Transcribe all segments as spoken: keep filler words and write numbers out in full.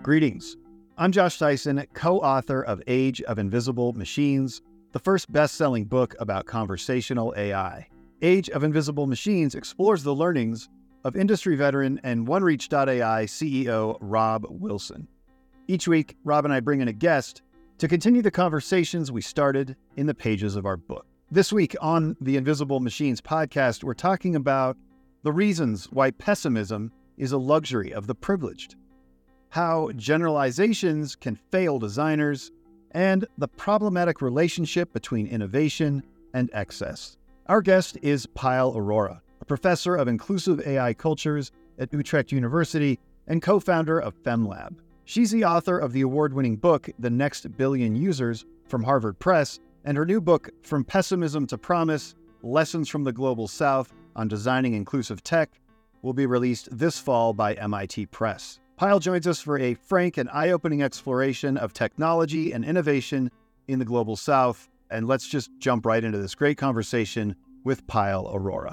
Greetings. I'm Josh Tyson, co-author of Age of Invisible Machines, the first best-selling book about conversational A I. Age of Invisible Machines explores the learnings of industry veteran and OneReach dot A I C E O Rob Wilson. Each week, Rob and I bring in a guest to continue the conversations we started in the pages of our book. This week on the Invisible Machines podcast, we're talking about the reasons why pessimism is a luxury of the privileged, how generalizations can fail designers, and the problematic relationship between innovation and excess. Our guest is Payal Arora, a professor of inclusive A I cultures at Utrecht University and co-founder of FemLab. She's the author of the award-winning book, The Next Billion Users, from Harvard Press, and her new book, From Pessimism to Promise, Lessons from the Global South on Designing Inclusive Tech, will be released this fall by M I T Press. Payal joins us for a frank and eye-opening exploration of technology and innovation in the Global South, and let's just jump right into this great conversation with Payal Arora.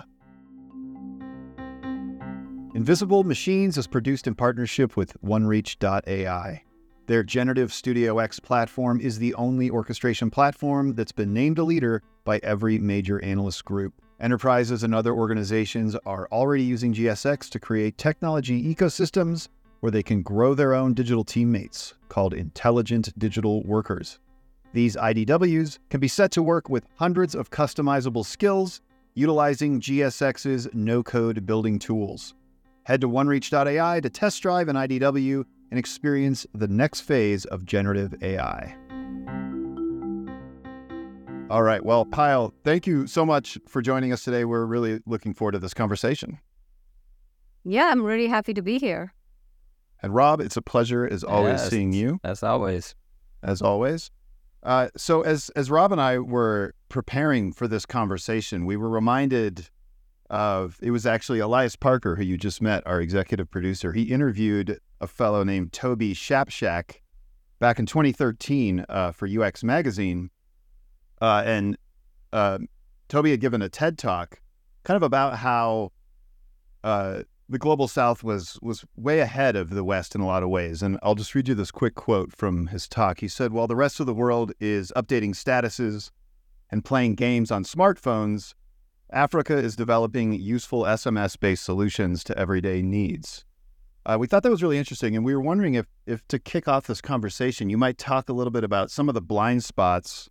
Invisible Machines is produced in partnership with OneReach dot A I. Their Generative Studio X platform is the only orchestration platform that's been named a leader by every major analyst group. Enterprises and other organizations are already using G S X to create technology ecosystems where they can grow their own digital teammates, called intelligent digital workers. These I D Ws can be set to work with hundreds of customizable skills utilizing G S X's no-code building tools. Head to OneReach dot A I to test drive an I D W and experience the next phase of generative A I. All right. Well, Payal, thank you so much for joining us today. We're really looking forward to this conversation. Yeah, I'm really happy to be here. And Rob, it's a pleasure, as always, yes, seeing you. As always. As always. Uh, so as as Rob and I were preparing for this conversation, we were reminded of, it was actually Elias Parker, who you just met, our executive producer. He interviewed a fellow named Toby Shapshak back in twenty thirteen uh, for U X Magazine. Uh, and uh, Toby had given a TED Talk kind of about how uh, the Global South was was way ahead of the West in a lot of ways. And I'll just read you this quick quote from his talk. He said, "While the rest of the world is updating statuses and playing games on smartphones, Africa is developing useful S M S-based solutions to everyday needs." Uh, we thought that was really interesting, and we were wondering if, if to kick off this conversation, you might talk a little bit about some of the blind spots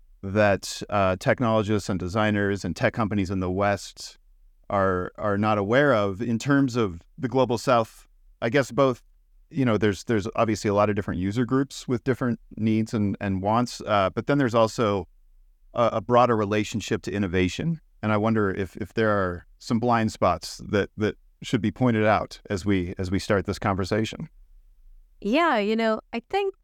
that uh, technologists and designers and tech companies in the West are are not aware of in terms of the Global South. I guess both, you know, there's there's obviously a lot of different user groups with different needs and, and wants, uh, but then there's also a, a broader relationship to innovation. And I wonder if if there are some blind spots that, that should be pointed out as we as we start this conversation. Yeah, you know, I think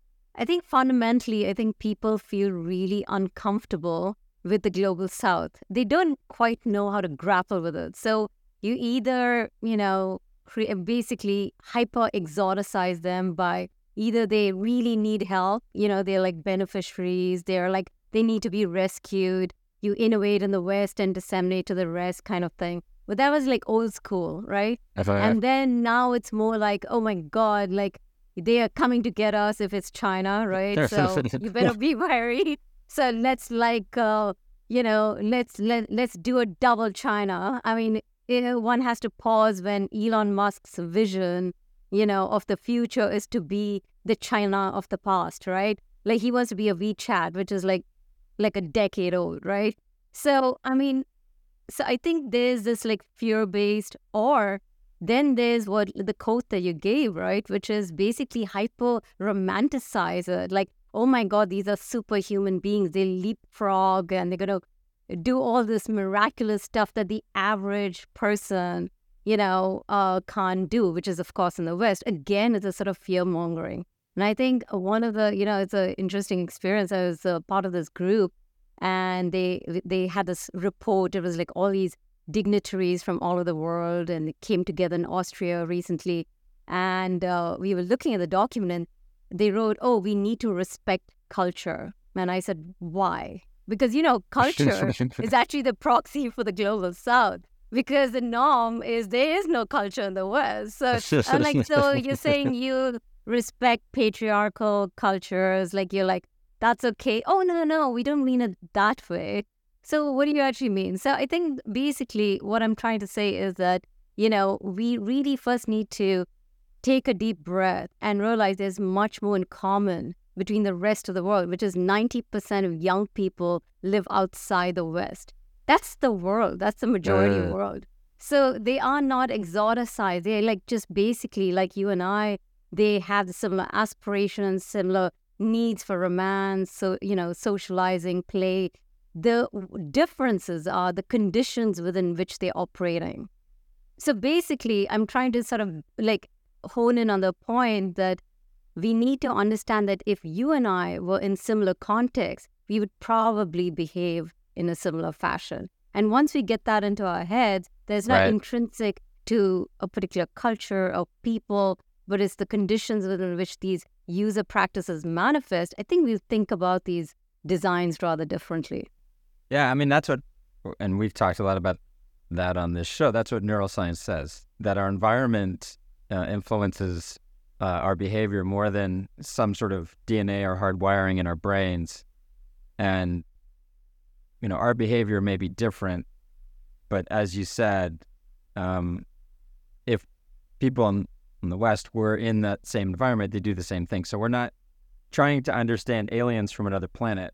I think fundamentally, I think people feel really uncomfortable with the Global South. They don't quite know how to grapple with it. So you either, you know, cre- basically hyper exoticize them by either they really need help, you know, they're like beneficiaries, they're like, they need to be rescued. You innovate in the West and disseminate to the rest kind of thing. But that was like old school, right? And then now it's more like, oh my God, like they are coming to get us if it's China, right? So you better be wary. So let's like, uh, you know, let's let, let's do a double China. I mean, you know, one has to pause when Elon Musk's vision, you know, of the future is to be the China of the past, right? Like he wants to be a WeChat, which is like, like a decade old, right? So, I mean, so I think there's this like fear-based, or then there's what the quote that you gave, right? Which is basically hyper romanticize it. Like, oh my God, these are superhuman beings. They leapfrog and they're going to do all this miraculous stuff that the average person, you know, uh, can't do, which is, of course, in the West. Again, it's a sort of fear-mongering. And I think one of the, you know, it's an interesting experience. I was a part of this group and they they had this report. It was like all these dignitaries from all over the world, and they came together in Austria recently. And uh, we were looking at the document and they wrote, oh, we need to respect culture. And I said, why? Because, you know, culture is actually the proxy for the Global South. Because the norm is there is no culture in the West. So I'm like, so you're saying you respect patriarchal cultures. Like you're like, that's okay. Oh, no, no, no, we don't mean it that way. So what do you actually mean? So I think basically what I'm trying to say is that, you know, we really first need to take a deep breath and realize there's much more in common between the rest of the world, which is ninety percent of young people live outside the West. That's the world. That's the majority of the world. So they are not exoticized. They're like just basically like you and I. They have similar aspirations, similar needs for romance, so, you know, socializing, play. The differences are the conditions within which they're operating. So basically, I'm trying to sort of like hone in on the point that we need to understand that if you and I were in similar contexts, we would probably behave in a similar fashion. And once we get that into our heads, there's not Right. intrinsic to a particular culture or people, but it's the conditions within which these user practices manifest. I think we think about these designs rather differently. Yeah, I mean, that's what, and we've talked a lot about that on this show. That's what neuroscience says, that our environment uh, influences uh, our behavior more than some sort of D N A or hardwiring in our brains. And, you know, our behavior may be different, but as you said, um, if people in, in the West were in that same environment, they do the same thing. So we're not trying to understand aliens from another planet.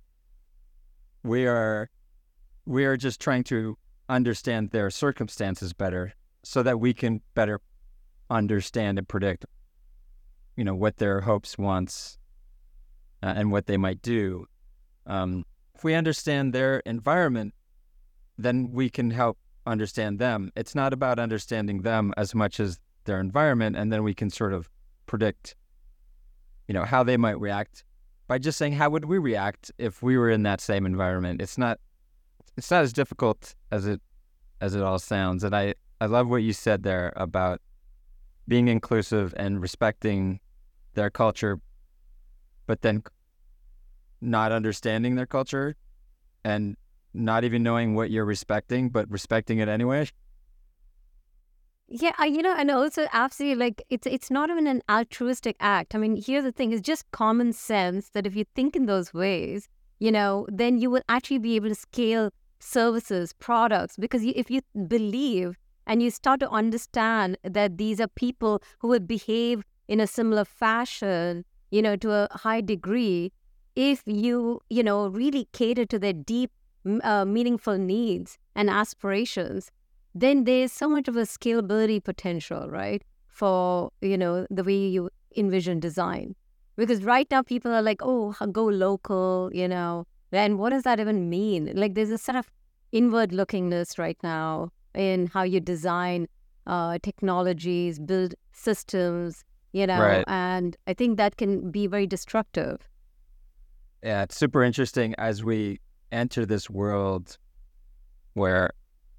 We are, we are just trying to understand their circumstances better so that we can better understand and predict, you know, what their hopes, wants, uh, and what they might do. Um, if we understand their environment, then we can help understand them. It's not about understanding them as much as their environment, and then we can sort of predict, you know, how they might react by just saying, how would we react if we were in that same environment? It's not, it's not as difficult as it, as it all sounds. And I, I love what you said there about being inclusive and respecting their culture, but then not understanding their culture and not even knowing what you're respecting, but respecting it anyway. Yeah, I- you know, and also absolutely like it's it's not even an altruistic act. I mean, here's the thing: it's just common sense that if you think in those ways, you know, then you will actually be able to scale services, products, because you, if you believe and you start to understand that these are people who would behave in a similar fashion, you know, to a high degree, if you, you know, really cater to their deep, m- uh, meaningful needs and aspirations, then there's so much of a scalability potential, right? For, you know, the way you envision design. Because right now people are like, oh, h- go local, you know, and what does that even mean? Like there's a sort of inward lookingness right now in how you design uh, technologies, build systems, you know, Right. and I think that can be very destructive. Yeah, it's super interesting as we enter this world where,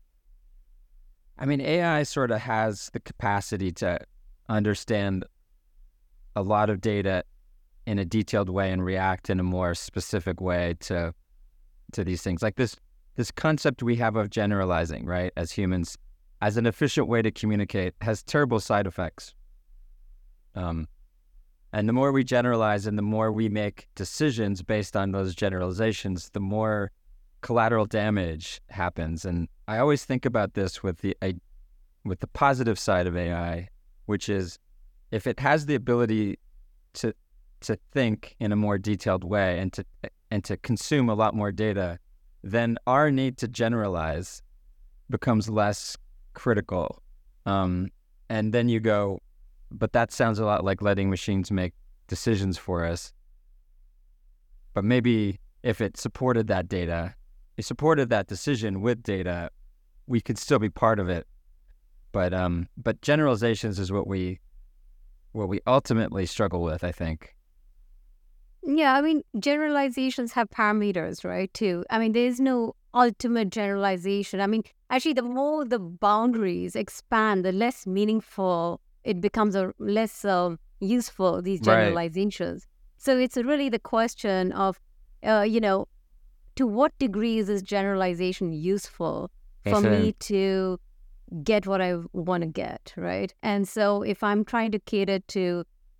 I mean, A I sort of has the capacity to understand a lot of data in a detailed way and react in a more specific way to to these things. Like this this concept we have of generalizing, right, as humans, as an efficient way to communicate has terrible side effects. Um, and the more we generalize and the more we make decisions based on those generalizations, the more collateral damage happens. And I always think about this with the I, with the positive side of A I, which is if it has the ability to to think in a more detailed way and to and to consume a lot more data, then our need to generalize becomes less critical. Um, and then you go, but that sounds a lot like letting machines make decisions for us. But maybe if it supported that data, it supported that decision with data, we could still be part of it. But um, but generalizations is what we what we ultimately struggle with, I think. Yeah, I mean, generalizations have parameters, right, too. I mean, there's no ultimate generalization. I mean, actually, the more the boundaries expand, the less meaningful it becomes, or less um, useful, these Right. generalizations. So it's really the question of, uh, you know, to what degree is this generalization useful for Yes, me and- to get what I want to get, right? And so if I'm trying to cater to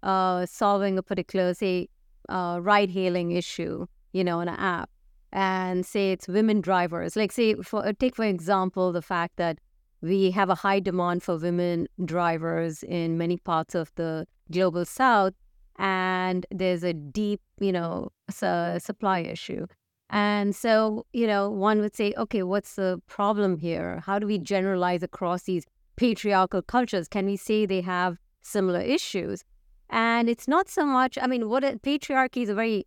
uh, solving a particular, say, uh, ride-hailing issue, you know, on an app, and say it's women drivers. Like, say, for take for example the fact that we have a high demand for women drivers in many parts of the global south, and there's a deep, you know, su- supply issue. And so, you know, one would say, okay, what's the problem here? How do we generalize across these patriarchal cultures? Can we say they have similar issues? And it's not so much, I mean, what a, patriarchy is a very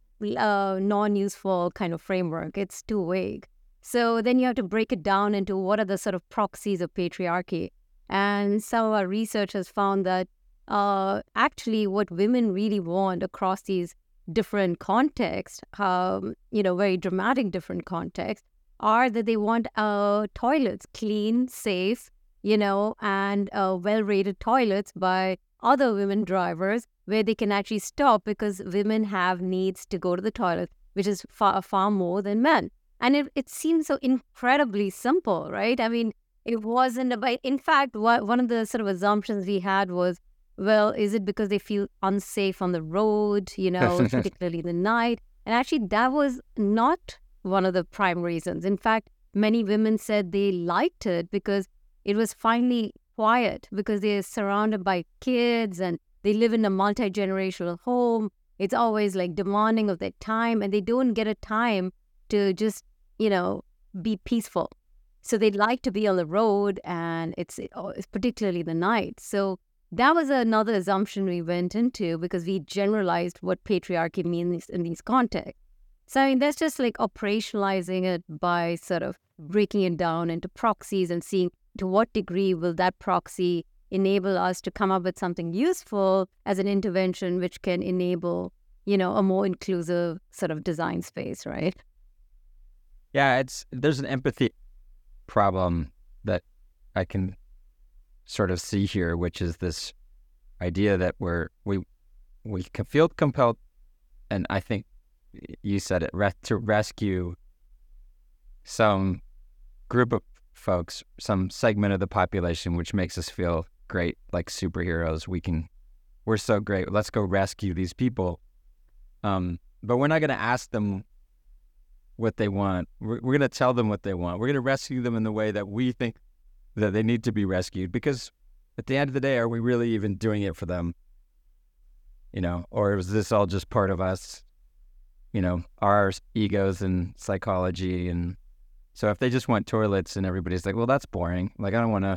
uh, non-useful kind of framework. It's too vague. So then you have to break it down into what are the sort of proxies of patriarchy. And some of our research has found that uh, actually what women really want across these different contexts, um, you know, very dramatic different contexts, are that they want uh, toilets, clean, safe, you know, and uh, well-rated toilets by other women drivers where they can actually stop, because women have needs to go to the toilet, which is far, far more than men. And it, it seems so incredibly simple, right? I mean, it wasn't about, in fact, what, one of the sort of assumptions we had was, well, is it because they feel unsafe on the road, you know, particularly in the night? And actually, that was not one of the prime reasons. In fact, many women said they liked it because it was finally quiet, because they're surrounded by kids and they live in a multi-generational home. It's always like demanding of their time, and they don't get a time to just, you know, be peaceful. So they'd like to be on the road, and it's, it's particularly the night. So that was another assumption we went into, because we generalized what patriarchy means in these contexts. So I mean, that's just like operationalizing it by sort of breaking it down into proxies and seeing to what degree will that proxy enable us to come up with something useful as an intervention which can enable, you know, a more inclusive sort of design space, right? Yeah, it's there's an empathy problem that I can sort of see here, which is this idea that we're we we can feel compelled, and I think you said it, re- to rescue some group of folks, some segment of the population, which makes us feel great, like superheroes. We can, we're so great. Let's go rescue these people. Um, but we're not going to ask them what they want. We're, we're going to tell them what they want. We're going to rescue them in the way that we think that they need to be rescued, because at the end of the day, are we really even doing it for them? You know, or is this all just part of us, you know, our egos and psychology? And so if they just want toilets and everybody's like, well, that's boring. Like, I don't want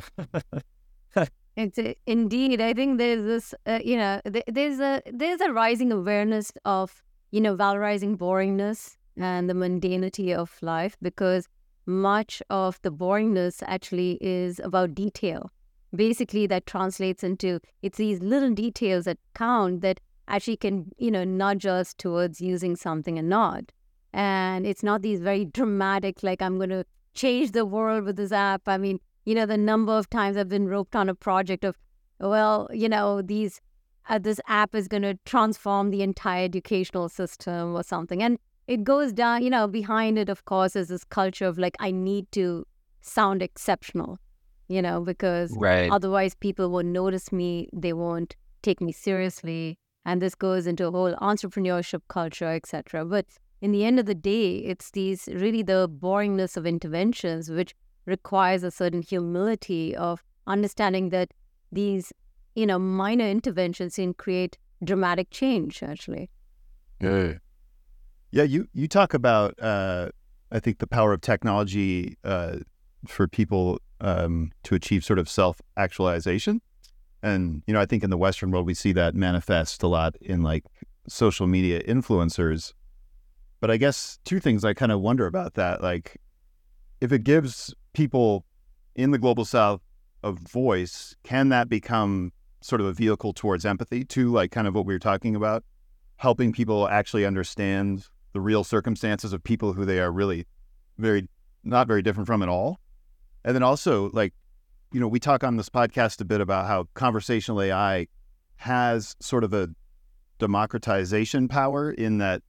to. It's a, indeed, I think there's this, uh, you know, th- there's a there's a rising awareness of, you know, valorizing boringness and the mundanity of life, because much of the boringness actually is about detail. Basically, that translates into, it's these little details that count that actually can, you know, nudge us towards using something and not. And it's not these very dramatic, like, I'm going to change the world with this app. I mean, you know, the number of times I've been roped on a project of, well, you know, these uh, this app is going to transform the entire educational system or something. And it goes down, you know, behind it, of course, is this culture of like, I need to sound exceptional, you know, because Right. otherwise people won't notice me, they won't take me seriously. And this goes into a whole entrepreneurship culture, et cetera. But in the end of the day, it's these really the boringness of interventions, which requires a certain humility of understanding that these, you know, minor interventions can create dramatic change, actually. Yeah. Yeah, you, you talk about, uh, I think, the power of technology uh, for people um, to achieve sort of self-actualization. And, you know, I think in the Western world, we see that manifest a lot in like social media influencers. But I guess two things I kind of wonder about that. Like, if it gives people in the Global South a voice, can that become sort of a vehicle towards empathy too? Like kind of what we were talking about, helping people actually understand the real circumstances of people who they are really very, not very different from at all. And then also, like, you know, we talk on this podcast a bit about how conversational A I has sort of a democratization power in that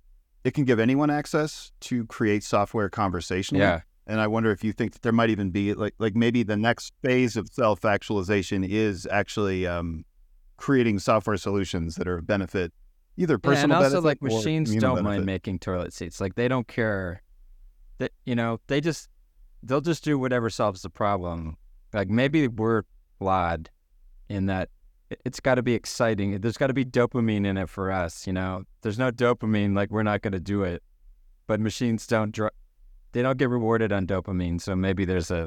it can give anyone access to create software conversationally. Yeah. And I wonder if you think that there might even be like, like maybe the next phase of self-actualization is actually um, creating software solutions that are of benefit, either Yeah, personal and also benefit like or machines communal don't mind benefit. making toilet seats. Like they don't care that, you know, they just, they'll just do whatever solves the problem. Like maybe we're flawed in that it- it's got to be exciting. There's got to be dopamine in it for us, you know. There's no dopamine, like we're not going to do it. But machines don't, dr- they don't get rewarded on dopamine. So maybe there's a,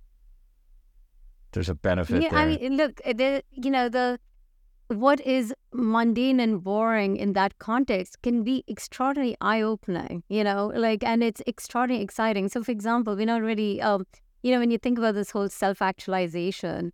there's a benefit Yeah, there. I mean, look, uh, the you know the what is mundane and boring in that context can be extraordinarily eye-opening, you know, like, and it's extraordinarily exciting. So, for example, we're not really, um, you know, when you think about this whole self-actualization,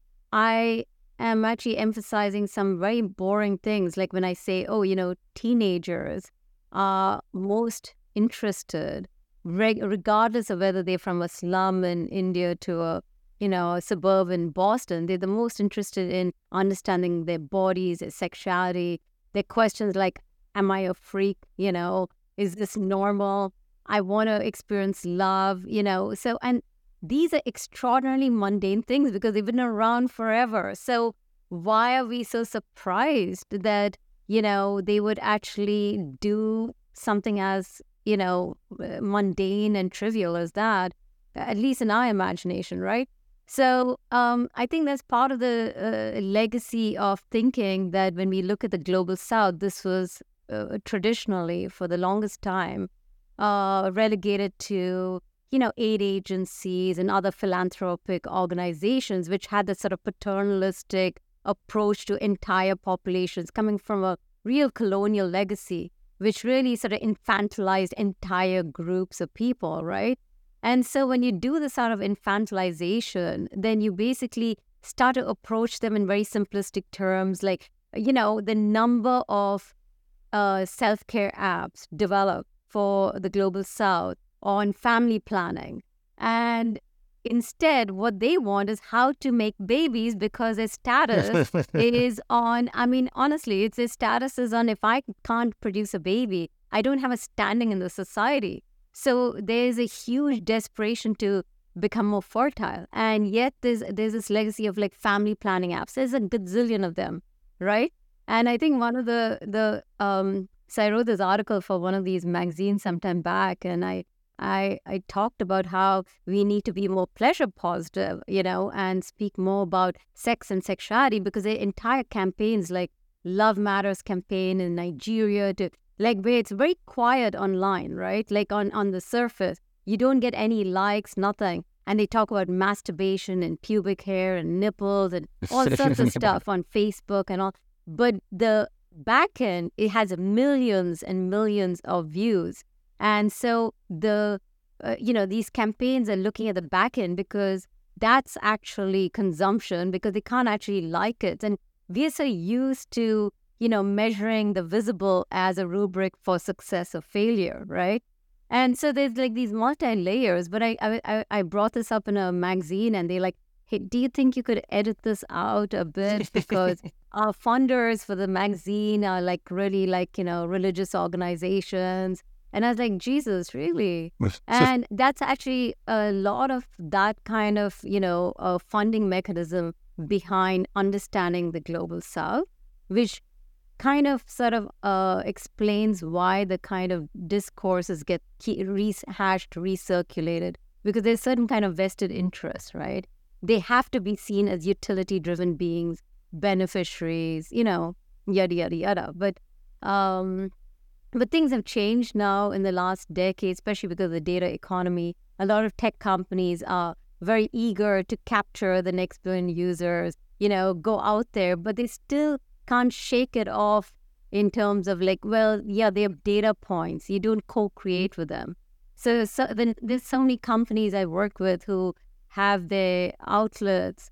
I am actually emphasizing some very boring things, like when I say, oh, you know, teenagers are most interested, reg- regardless of whether they're from a slum in India to a, you know, a suburb in Boston, they're the most interested in understanding their bodies, their sexuality, their questions like, am I a freak? You know, is this normal? I want to experience love, you know. So, and these are extraordinarily mundane things because they've been around forever. So why are we so surprised that, you know, they would actually do something as, you know, uh, mundane and trivial as that, at least in our imagination, right? So um, I think that's part of the uh, legacy of thinking that when we look at the global south, this was uh, traditionally, for the longest time, uh, relegated to, you know, aid agencies and other philanthropic organizations, which had this sort of paternalistic approach to entire populations coming from a real colonial legacy, which really sort of infantilized entire groups of people, right? And so when you do this sort of infantilization, then you basically start to approach them in very simplistic terms, like, you know, the number of uh, self-care apps developed for the global south on family planning. And instead, what they want is how to make babies because their status is on, I mean, honestly, it's their status is on, if I can't produce a baby, I don't have a standing in the society. So there's a huge desperation to become more fertile. And yet there's there's this legacy of like family planning apps. There's a gazillion of them, right? And I think one of the, the um, so I wrote this article for one of these magazines sometime back, and I, I, I talked about how we need to be more pleasure positive, you know, and speak more about sex and sexuality, because their entire campaigns, like Love Matters campaign in Nigeria, to like where it's very quiet online, right? Like on, on the surface, you don't get any likes, nothing. And they talk about masturbation and pubic hair and nipples and all sorts of stuff on Facebook and all. But the back end, it has millions and millions of views. And so the, uh, you know, these campaigns are looking at the back end because that's actually consumption, because they can't actually like it. And we're so used to, you know, measuring the visible as a rubric for success or failure, right? And so there's like these multi-layers, but I, I I brought this up in a magazine and they like, hey, do you think you could edit this out a bit? Because our funders for the magazine are like really like, you know, religious organizations. And I was like, Jesus, really? And that's actually a lot of that kind of, you know, uh, funding mechanism behind understanding the global south, which kind of sort of uh, explains why the kind of discourses get key, rehashed, recirculated, because there's certain kind of vested interests, right? They have to be seen as utility-driven beings, beneficiaries, you know, yada, yada, yada. But, um, but things have changed now in the last decade, especially because of the data economy. A lot of tech companies are very eager to capture the next billion users, you know, go out there, but they still can't shake it off in terms of like, well, yeah, they have data points. You don't co-create with them. So, so then there's so many companies I work with who have their outlets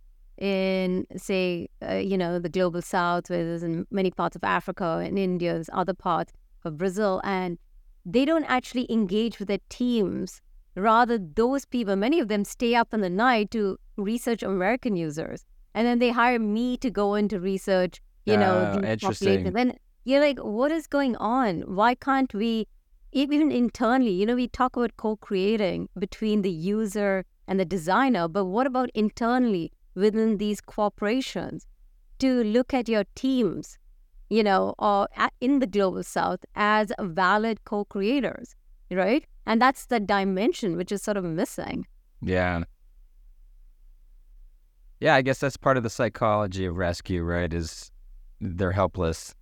in, say, uh, you know, the global south, where there's in many parts of Africa and India, there's other parts of Brazil, and they don't actually engage with their teams. Rather, those people, many of them stay up in the night to research American users. And then they hire me to go into research, you know, Oh, these interesting. populations. Then you're like, what is going on? Why can't we, even internally, you know, we talk about co-creating between the user and the designer, but what about internally within these corporations to look at your teams, you know, or at, in the Global South as valid co-creators, right? And that's the dimension which is sort of missing. Yeah. Yeah, I guess that's part of the psychology of rescue, right? Is they're helpless.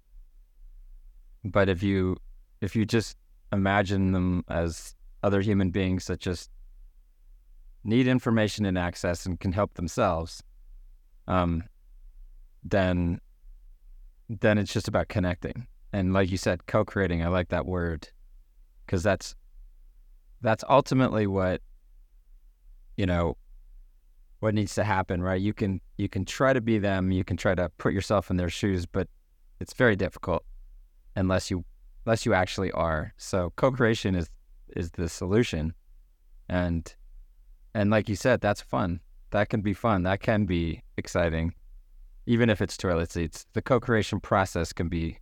But if you if you just imagine them as other human beings that just need information and access and can help themselves, um, then then it's just about connecting. And like you said, co-creating, I like that word, because that's that's ultimately what, you know, what needs to happen, right? You can you can try to be them, you can try to put yourself in their shoes, but it's very difficult unless you unless you actually are. So co-creation is is the solution. And and like you said, that's fun. That can be fun. That can be exciting. Even if it's toilet seats, the co-creation process can be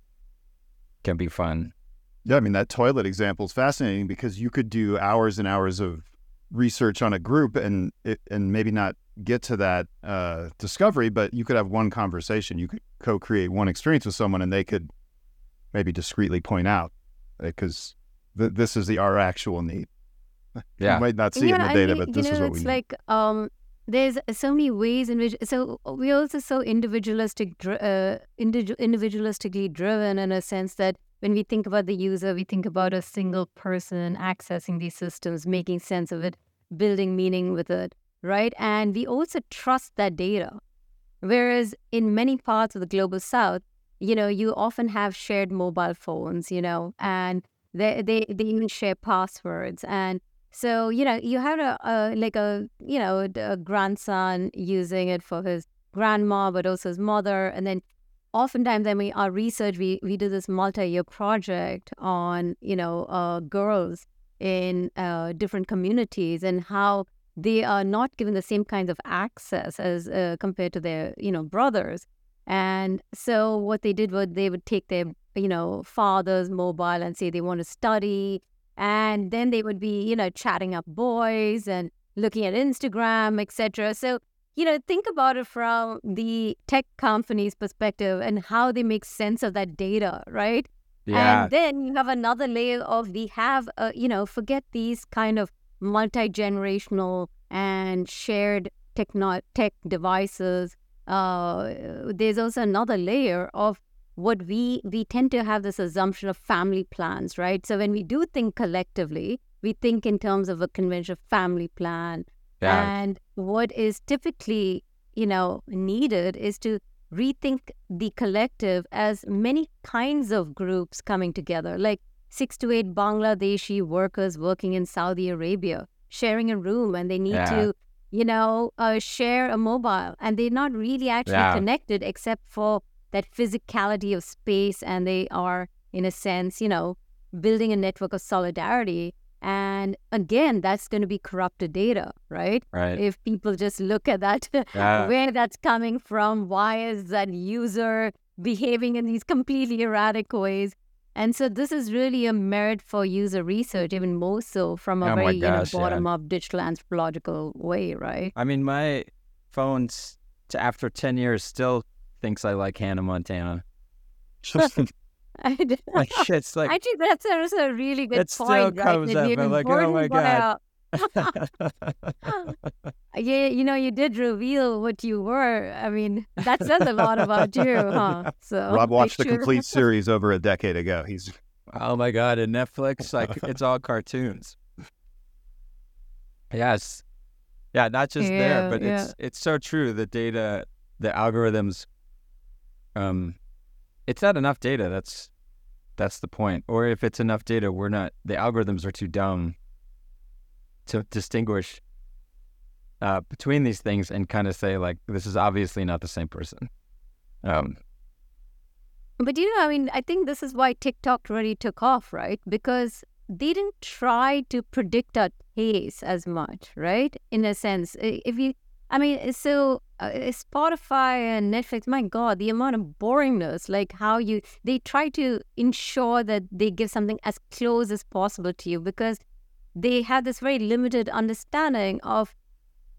can be fun. Yeah, I mean, that toilet example is fascinating because you could do hours and hours of research on a group and it, and maybe not get to that uh, discovery, but you could have one conversation. You could co-create one experience with someone and they could maybe discreetly point out, because th- this is the our actual need. Yeah. You might not see yeah, it in the I data, mean, but this you know, is what it's we need. like um, there's so many ways in which, so we're also so individualistic, dr- uh, individu- individualistically driven in a sense that when we think about the user, we think about a single person accessing these systems, making sense of it, building meaning with it, right? And we also trust that data. Whereas in many parts of the Global South, you know, you often have shared mobile phones, you know, and they they, they even share passwords. And so, you know, you had a, a like a, you know, a grandson using it for his grandma, but also his mother. And then oftentimes, I mean, our research, we, we do this multi-year project on, you know, uh, girls in uh, different communities and how they are not given the same kinds of access as uh, compared to their, you know, brothers. And so what they did was they would take their, you know, father's mobile and say they want to study. And then they would be, you know, chatting up boys and looking at Instagram, et cetera. So, you know, think about it from the tech company's perspective and how they make sense of that data, right? Yeah. And then you have another layer of we have, uh, you know, forget these kind of multi-generational and shared techno- tech devices. Uh, there's also another layer of what we, we tend to have this assumption of family plans, right? So when we do think collectively, we think in terms of a conventional family plan. Yeah. And what is typically, you know, needed is to rethink the collective as many kinds of groups coming together, like six to eight Bangladeshi workers working in Saudi Arabia, sharing a room, and they need Yeah. to, you know, uh, share a mobile, and they're not really actually Yeah. connected except for that physicality of space, and they are, in a sense, you know, building a network of solidarity. And again, that's going to be corrupted data, right? Right. If people just look at that, Yeah. where that's coming from, why is that user behaving in these completely erratic ways? And so this is really a merit for user research, even more so from a Oh my very, you know, gosh, yeah. bottom-up digital anthropological way, right? I mean, my phone, s- to after ten years, still thinks I like Hannah Montana. I did- Like, it's like, Actually, that's also a really good it still point, right? comes That up. we've I'm been like, oh my burdened by God. a- Yeah, you know, you did reveal what you were. I mean, that says a lot about you, huh? So Rob make watched the sure- complete series over a decade ago. He's Oh my God. And Netflix, like, it's all cartoons. Yes. Yeah, not just there, Yeah, but yeah. it's it's so true. The data, the algorithms, um, it's not enough data. That's that's the point. Or if it's enough data, we're not. The algorithms are too dumb to distinguish uh, between these things and kind of say like, this is obviously not the same person. Um, But you know, I mean, I think this is why TikTok really took off, right? Because they didn't try to predict our taste as much, right? In a sense, I- if you, I mean, so uh, Spotify and Netflix, my God, the amount of boringness, like how you, they try to ensure that they give something as close as possible to you because they have this very limited understanding of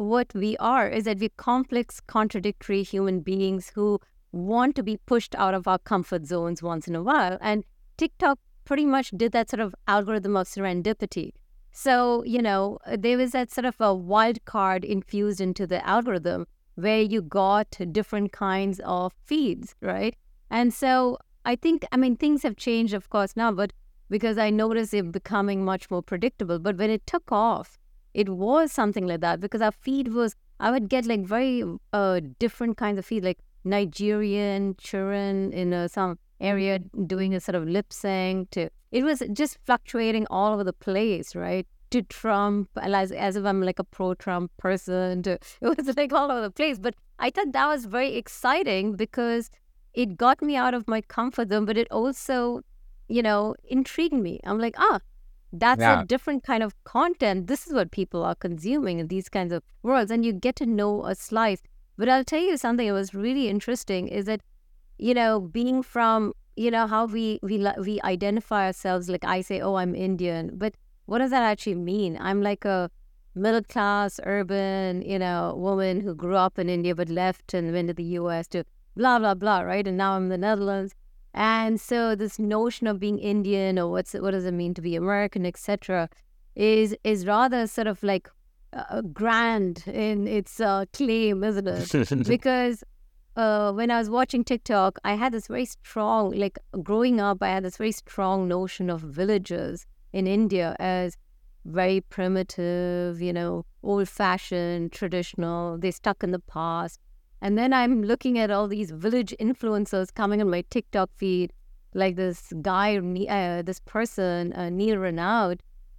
what we are is that we're complex, contradictory human beings who want to be pushed out of our comfort zones once in a while. And TikTok pretty much did that sort of algorithm of serendipity. So, you know, there was that sort of a wild card infused into the algorithm where you got different kinds of feeds, right? And so I think, I mean, things have changed, of course, now, but because I noticed it becoming much more predictable. But when it took off, it was something like that because our feed was, I would get like very uh, different kinds of feed, like Nigerian children in uh, some area doing a sort of lip sync to, it was just fluctuating all over the place, right? To Trump, as, as if I'm like a pro-Trump person, to, it was like all over the place. But I thought that was very exciting because it got me out of my comfort zone, but it also, you know, intrigued me. I'm like, ah, that's Yeah. a different kind of content. This is what people are consuming in these kinds of worlds. And you get to know a slice. But I'll tell you something that was really interesting is that, you know, being from, you know, how we, we, li- we identify ourselves, like I say, oh, I'm Indian. But what does that actually mean? I'm like a middle class, urban, you know, woman who grew up in India but left and went to the U S to blah, blah, blah, right? And now I'm in the Netherlands. And so this notion of being Indian or what's what does it mean to be American, et cetera, is is rather sort of like uh, grand in its uh, claim, isn't it? Because uh, when I was watching TikTok, I had this very strong, like growing up, I had this very strong notion of villages in India as very primitive, you know, old-fashioned, traditional. They stuck in the past. And then I'm looking at all these village influencers coming on my TikTok feed, like this guy, uh, this person, uh, Neil Renaud.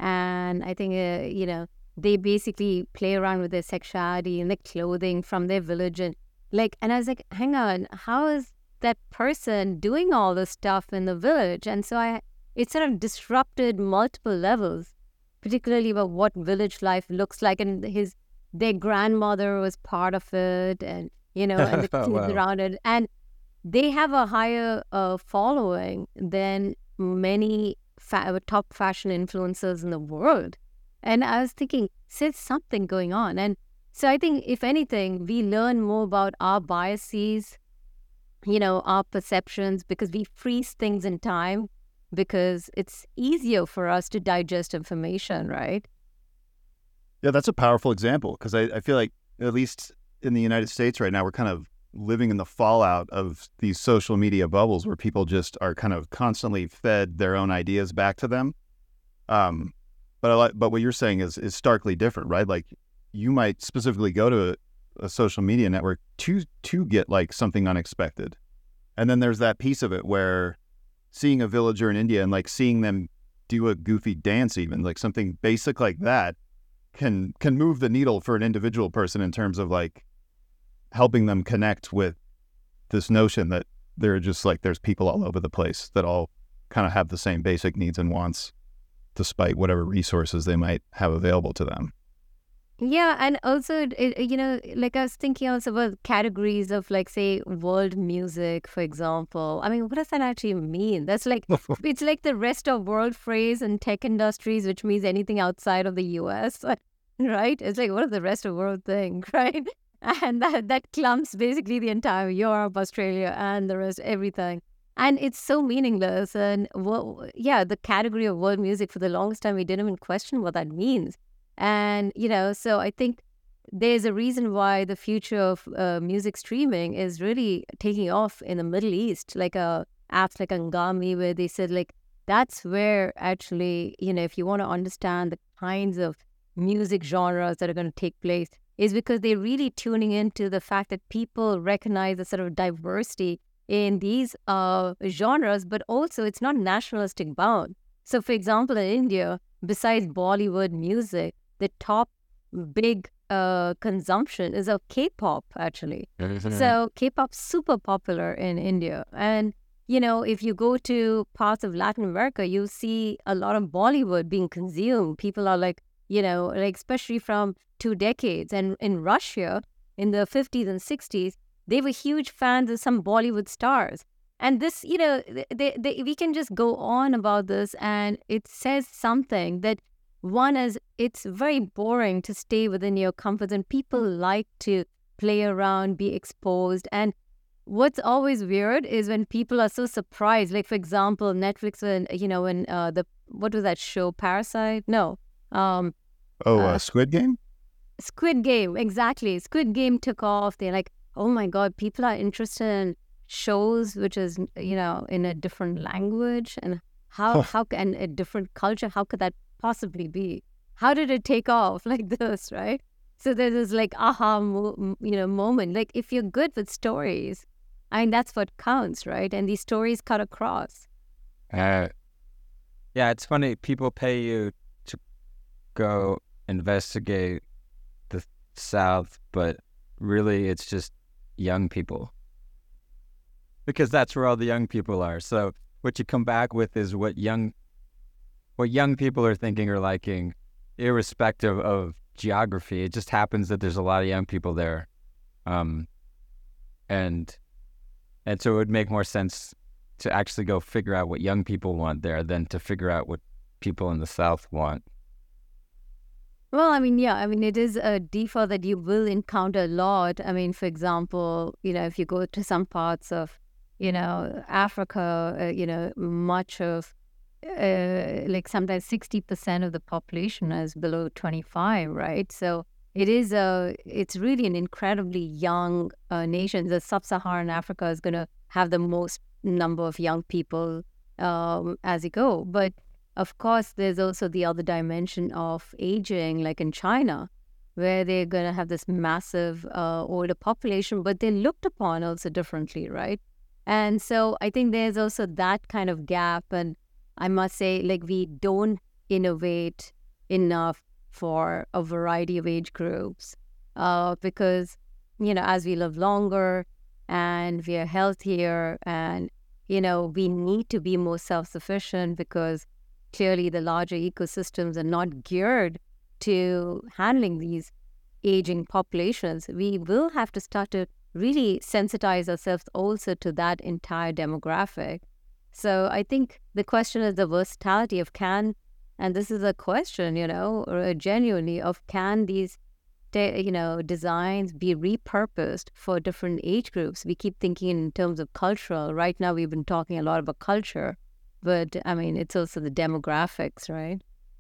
And I think, uh, you know, they basically play around with their sexuality and their clothing from their village. And like, and I was like, hang on, how is that person doing all this stuff in the village? And so I, it sort of disrupted multiple levels, particularly about what village life looks like. And his, their grandmother was part of it. And, you know, and the kids Wow. around it. And they have a higher uh, following than many fa- top fashion influencers in the world. And I was thinking, there's something going on. And so I think, if anything, we learn more about our biases, you know, our perceptions, because we freeze things in time because it's easier for us to digest information, right? Yeah, that's a powerful example because I, I feel like, at least in the United States right now, we're kind of living in the fallout of these social media bubbles where people just are kind of constantly fed their own ideas back to them. Um, but I like, but what you're saying is is starkly different, right? Like you might specifically go to a, a social media network to to get like something unexpected, and then there's that piece of it where seeing a villager in India and like seeing them do a goofy dance, even like something basic like that, can can move the needle for an individual person in terms of like helping them connect with this notion that they're just like there's people all over the place that all kind of have the same basic needs and wants despite whatever resources they might have available to them. Yeah, and also, it, you know, like I was thinking also about categories of, like, say, world music, for example. I mean, what does that actually mean? That's like, it's like the rest of world phrase in tech industries, which means anything outside of the U S, right? It's like, what is the rest of world thing, right? And that, that clumps basically the entire Europe, Australia, and the rest, everything. And it's so meaningless. And, well, yeah, the category of world music, for the longest time, we didn't even question what that means. And, you know, so I think there's a reason why the future of uh, music streaming is really taking off in the Middle East, like uh, apps like Angami, where they said, like, that's where actually, you know, if you want to understand the kinds of music genres that are going to take place, is because they're really tuning into the fact that people recognize the sort of diversity in these uh, genres, but also it's not nationalistic bound. So, for example, in India, besides Bollywood music, the top big uh, consumption is of K-pop, actually. So K-pop's super popular in India. And, you know, if you go to parts of Latin America, you see a lot of Bollywood being consumed. People are like, you know, like especially from two decades. And in Russia, in the fifties and sixties, they were huge fans of some Bollywood stars. And this, you know, they, they, we can just go on about this, and it says something that One is it's very boring to stay within your comfort zone. People like to play around, be exposed. And what's always weird is when people are so surprised. Like, for example, Netflix, when, you know, when uh, the, what was that show, Parasite? No. Um, Oh, uh, uh, Squid Game? Squid Game, exactly. Squid Game took off. They're like, oh my God, people are interested in shows which is, you know, in a different language, and how, Huh. how can a different culture, how could that possibly be? How did it take off like this, right? So there's this like aha, mo- m- you know, moment. Like if you're good with stories, I mean, that's what counts, right? And these stories cut across. Uh, yeah, it's funny. People pay you to go investigate the South, but really it's just young people. Because that's where all the young people are. So what you come back with is what young what young people are thinking or liking, irrespective of geography. It just happens that there's a lot of young people there. Um, and and so it would make more sense to actually go figure out what young people want there than to figure out what people in the South want. Well, I mean, yeah, I mean, it is a default that you will encounter a lot. I mean, for example, you know, if you go to some parts of, you know, Africa, uh, you know, much of, uh, like sometimes sixty percent of the population is below twenty-five, right? So it is a, it's really an incredibly young uh, nation. The sub-Saharan Africa is going to have the most number of young people um, as you go. But of course, there's also the other dimension of aging, like in China, where they're going to have this massive uh, older population, but they're looked upon also differently, right? And so I think there's also that kind of gap. And I must say, like, we don't innovate enough for a variety of age groups uh, because, you know, as we live longer and we are healthier and, you know, we need to be more self-sufficient because clearly the larger ecosystems are not geared to handling these aging populations. We will have to start to really sensitize ourselves also to that entire demographic. So I think the question is the versatility of can, and this is a question, you know, or genuinely of can these, de- you know, designs be repurposed for different age groups? We keep thinking in terms of cultural. Right now we've been talking a lot about culture, but I mean, it's also the demographics, right?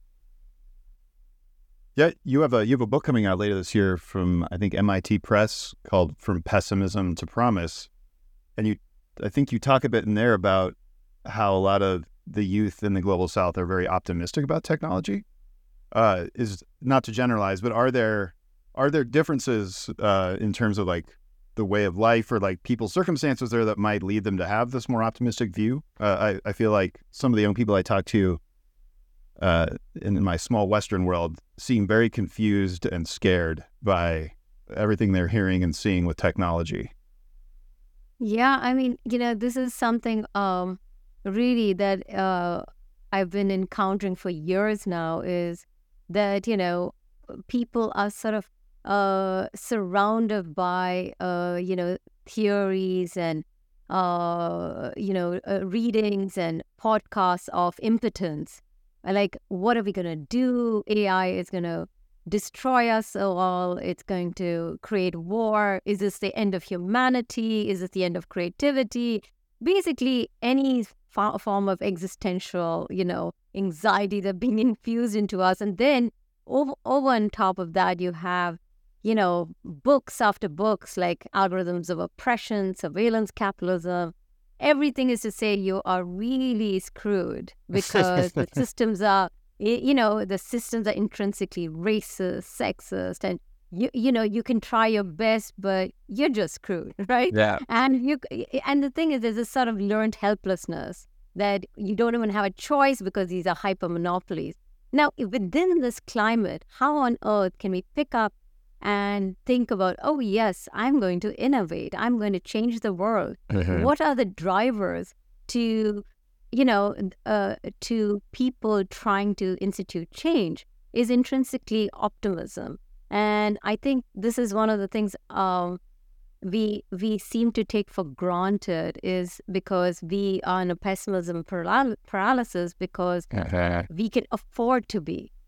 Yeah, you have a you have a book coming out later this year from I think M I T Press called From Pessimism to Promise, and you I think you talk a bit in there about how a lot of the youth in the global South are very optimistic about technology. Uh, is not to generalize, but are there are there differences uh, in terms of like the way of life or like people's circumstances there that might lead them to have this more optimistic view? Uh, I I feel like some of the young people I talk to uh, in, in my small Western world seem very confused and scared by everything they're hearing and seeing with technology. Yeah, I mean, you know, this is something um, really that uh, I've been encountering for years now is that, you know, people are sort of uh, surrounded by, uh, you know, theories and, uh, you know, uh, readings and podcasts of impotence. Like, what are we going to do? A I is going to destroy us all. It's going to create war. Is this the end of humanity? Is this the end of creativity? Basically, any fo- form of existential, you know, anxiety that being infused into us. And then over, over on top of that, you have, you know, books after books like Algorithms of Oppression, Surveillance Capitalism. Everything is to say you are really screwed because the systems are, you know, the systems are intrinsically racist, sexist, and you, you know, you can try your best, but you're just screwed, right? Yeah. And you, and the thing is, there's a sort of learned helplessness that you don't even have a choice because these are hyper monopolies. Now, within this climate, how on earth can we pick up and think about, oh, yes, I'm going to innovate. I'm going to change the world. Mhm. What are the drivers to, you know, uh, to people trying to institute change is intrinsically optimism. And I think this is one of the things um, we we seem to take for granted is because we are in a pessimism paral- paralysis because Uh-huh. we can afford to be.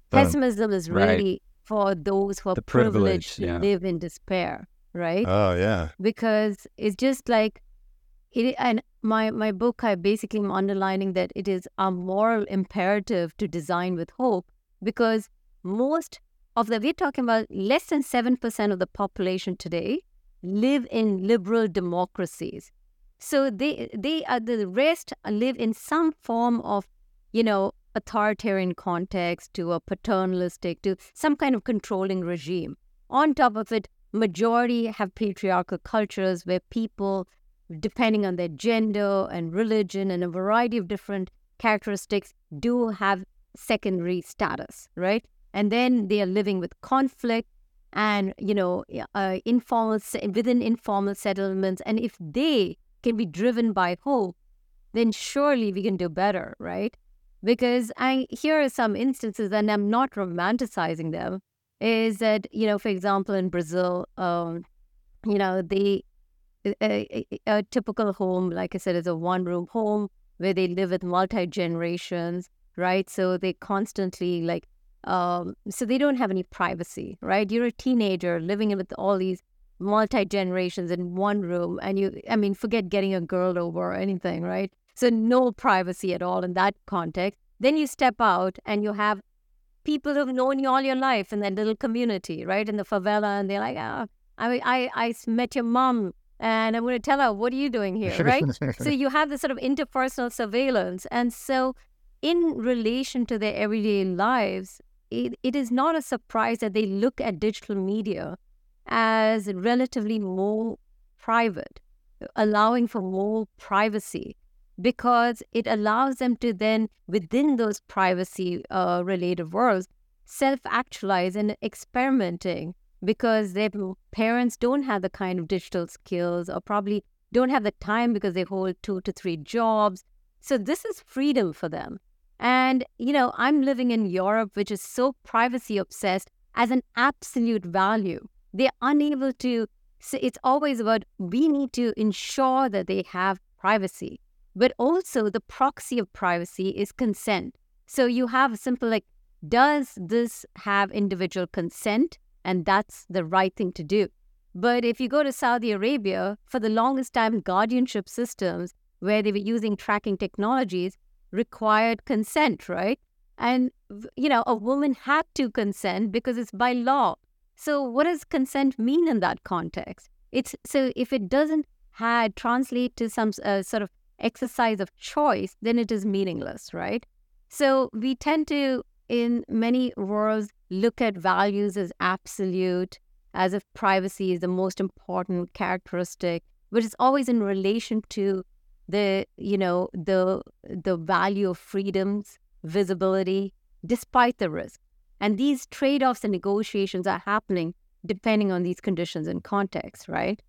Pessimism is right. really for those who are The privileged privilege, to yeah. live in despair, right? Oh, yeah. Because it's just like it. And my my book, I basically am underlining that it is a moral imperative to design with hope, because most of the we're talking about less than seven percent of the population today live in liberal democracies. So they they are the rest live in some form of, you know, authoritarian context, to a paternalistic, to some kind of controlling regime. On top of it, majority have patriarchal cultures where people, depending on their gender and religion and a variety of different characteristics, do have secondary status, right? And then they are living with conflict and, you know, uh, informal within informal settlements. And if they can be driven by hope, then surely we can do better, right? Because I here are some instances, and I'm not romanticizing them, is that, you know, for example, in Brazil, um, you know, they a, a, a typical home, like I said, is a one-room home where they live with multi-generations, right? So they constantly like, um, so they don't have any privacy, right? You're a teenager living with all these multi-generations in one room, and you, I mean, forget getting a girl over or anything, right? So no privacy at all in that context. Then you step out and you have people who've known you all your life in that little community, right? In the favela, and they're like, ah, I, I, I met your mom and I'm going to tell her, what are you doing here, right? So you have this sort of interpersonal surveillance. And so in relation to their everyday lives, it, it is not a surprise that they look at digital media as relatively more private, allowing for more privacy, because it allows them to then, within those privacy uh, related worlds, self-actualize and experimenting, because their parents don't have the kind of digital skills, or probably don't have the time because they hold two to three jobs. So this is freedom for them. And, you know, I'm living in Europe, which is so privacy obsessed as an absolute value. They're unable to, so it's always about, we need to ensure that they have privacy. But also the proxy of privacy is consent. So you have a simple like, does this have individual consent? And that's the right thing to do. But if you go to Saudi Arabia, for the longest time, guardianship systems where they were using tracking technologies required consent, right? And, you know, a woman had to consent because it's by law. So what does consent mean in that context? It's so if it doesn't had translate to some uh, sort of exercise of choice, then it is meaningless, right? So we tend to, in many worlds, look at values as absolute, as if privacy is the most important characteristic, which is always in relation to the, you know, the the value of freedoms, visibility, despite the risk. And these trade-offs and negotiations are happening depending on these conditions and contexts, right?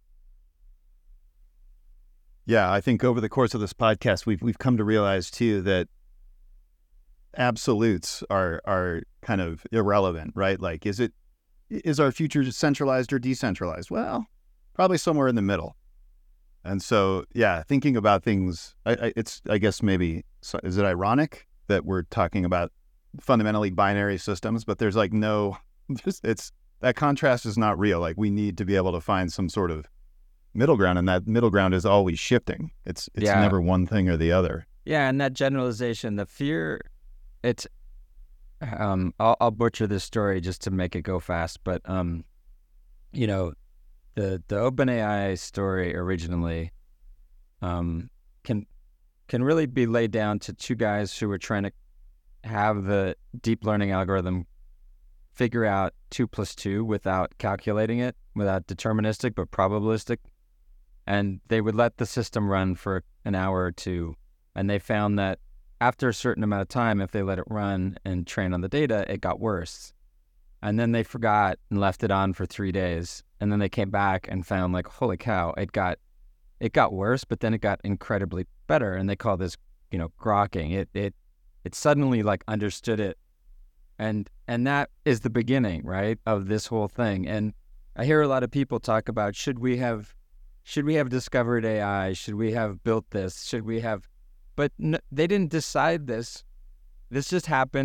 Yeah, I think over the course of this podcast, we've we've come to realize too that absolutes are are kind of irrelevant, right? Like, is it is our future centralized or decentralized? Well, probably somewhere in the middle. And so, yeah, thinking about things, I, I, it's I guess maybe is it ironic that we're talking about fundamentally binary systems, but there's like no, it's that contrast is not real. Like we need to be able to find some sort of middle ground, and that middle ground is always shifting. It's it's Yeah. never one thing or the other. Yeah, and that generalization, the fear, it's, um, I'll, I'll butcher this story just to make it go fast, but, um, you know, the the OpenAI story originally, um, can can really be laid down to two guys who were trying to have the deep learning algorithm figure out two plus two without calculating it, without deterministic but probabilistic. And they would let the system run for an hour or two. And they found that after a certain amount of time, if they let it run and train on the data, it got worse. And then they forgot and left it on for three days. And then they came back and found like, holy cow, it got it got worse, but then it got incredibly better. And they call this, you know, grokking. It it it suddenly like understood it. And and that is the beginning, right, of this whole thing. And I hear a lot of people talk about, should we have should we have discovered A I? Should we have built this? Should we have? But no, they didn't decide this. This just happened.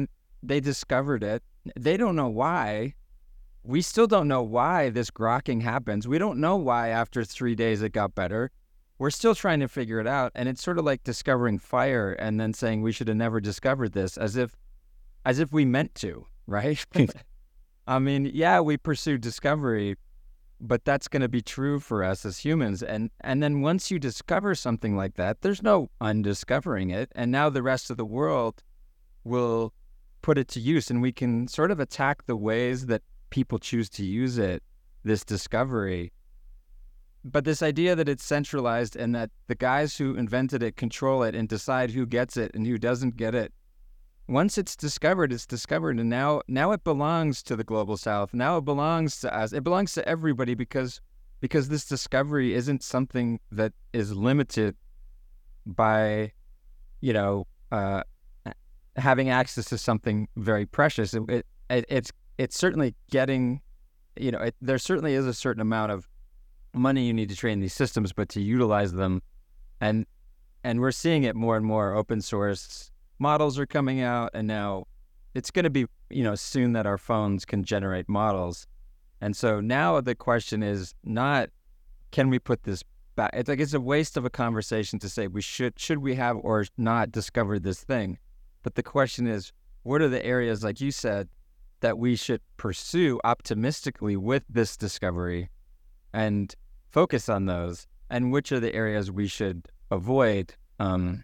they discovered it. They don't know why. We still don't know why this grokking happens. We don't know why after three days it got better. We're still trying to figure it out. And it's sort of like discovering fire and then saying we should have never discovered this, as if as if we meant to, right? I mean, yeah, we pursued discovery, but that's going to be true for us as humans. And and then once you discover something like that, there's no undiscovering it. And now the rest of the world will put it to use, and we can sort of attack the ways that people choose to use it, this discovery. But this idea that it's centralized and that the guys who invented it control it and decide who gets it and who doesn't get it, once it's discovered, it's discovered, and now now it belongs to the global south. Now it belongs to us. It belongs to everybody because because this discovery isn't something that is limited by, you know, uh, having access to something very precious. It, it, it it's it's certainly getting, you know, it, there certainly is a certain amount of money you need to train these systems, but to utilize them, and and we're seeing it more and more. Open source models are coming out, and now it's going to be, you know, soon that our phones can generate models. And so now the question is not, can we put this back? It's like, it's a waste of a conversation to say we should, should we have or not discovered this thing? But the question is, what are the areas, like you said, that we should pursue optimistically with this discovery and focus on those? And which are the areas we should avoid? Um,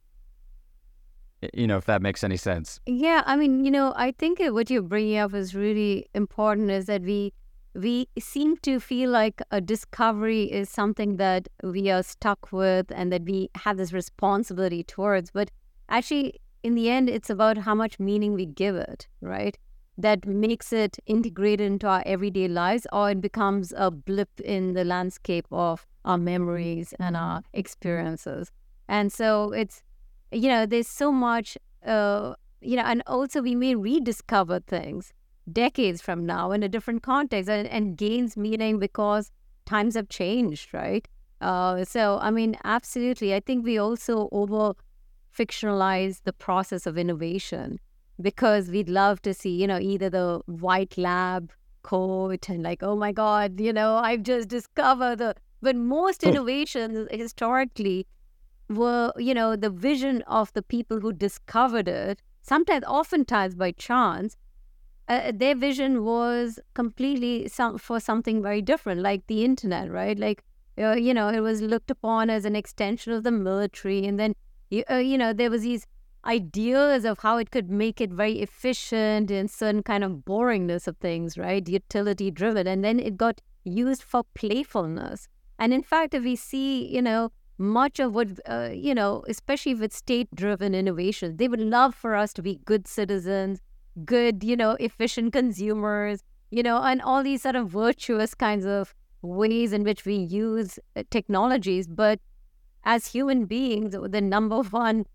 you know, if that makes any sense. Yeah, I mean, you know, I think what you're bringing up is really important, is that we we seem to feel like a discovery is something that we are stuck with and that we have this responsibility towards. But actually, in the end, it's about how much meaning we give it, right? That makes it integrated into our everyday lives, or it becomes a blip in the landscape of our memories and our experiences. And so it's, you know, there's so much, uh, you know, and also we may rediscover things decades from now in a different context, and, and gains meaning because times have changed, right? Uh, so, I mean, absolutely. I think we also over fictionalize the process of innovation, because we'd love to see, you know, either the white lab quote and like, oh my God, you know, I've just discovered the, but most innovations historically were, you know, the vision of the people who discovered it, sometimes, oftentimes by chance. Uh, their vision was completely some, for something very different, like the internet, right? Like, uh, you know, it was looked upon as an extension of the military. And then, uh, you know, there was these ideas of how it could make it very efficient and certain kind of boringness of things, right? Utility driven. And then it got used for playfulness. And in fact, if we see, you know, much of what, uh, you know, especially with state-driven innovations, they would love for us to be good citizens, good, you know, efficient consumers, you know, and all these sort of virtuous kinds of ways in which we use uh, technologies. But as human beings, the number one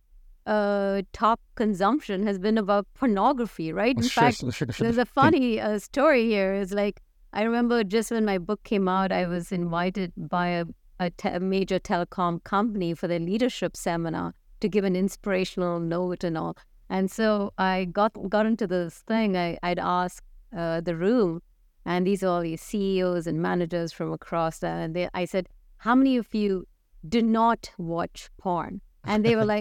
uh, top consumption has been about pornography, right? In fact, there's a funny uh, story here. Is like, I remember just when my book came out, I was invited by a a te- major telecom company for their leadership seminar to give an inspirational note and all. And so I got got into this thing. I, I'd ask uh, the room, and these are all these C E Os and managers from across that. And they, I said, how many of you do not watch porn? And they were like,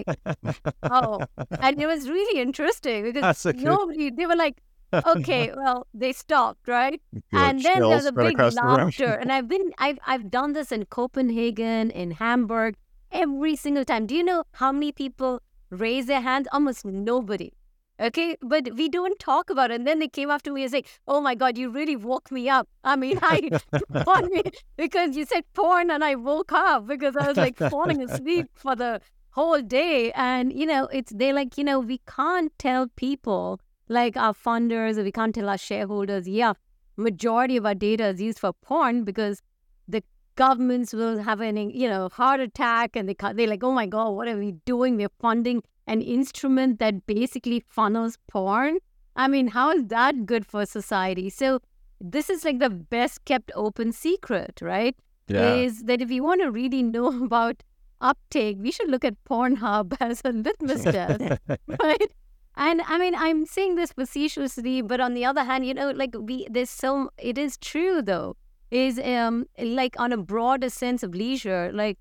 oh. And it was really interesting because nobody, they were like, okay, well, they stopped, right? And then there's a big laughter. And I've been, I've, I've done this in Copenhagen, in Hamburg, every single time. Do you know how many people raise their hands? Almost nobody. Okay, but we don't talk about it. And then they came after me and say, oh my God, you really woke me up. I mean, I on me because you said porn and I woke up because I was like falling asleep for the whole day. And, you know, it's, they're like, you know, we can't tell people, like our funders, or we can't tell our shareholders, yeah, majority of our data is used for porn because the governments will have an, you know, heart attack, and they they're like, oh my God, what are we doing? We're funding an instrument that basically funnels porn. I mean, how is that good for society? So this is like the best kept open secret, right? Yeah. Is that if you want to really know about uptake, we should look at Pornhub as a litmus test, right? And I mean, I'm saying this facetiously, but on the other hand, you know, like we, there's so, it is true though, is um like on a broader sense of leisure, like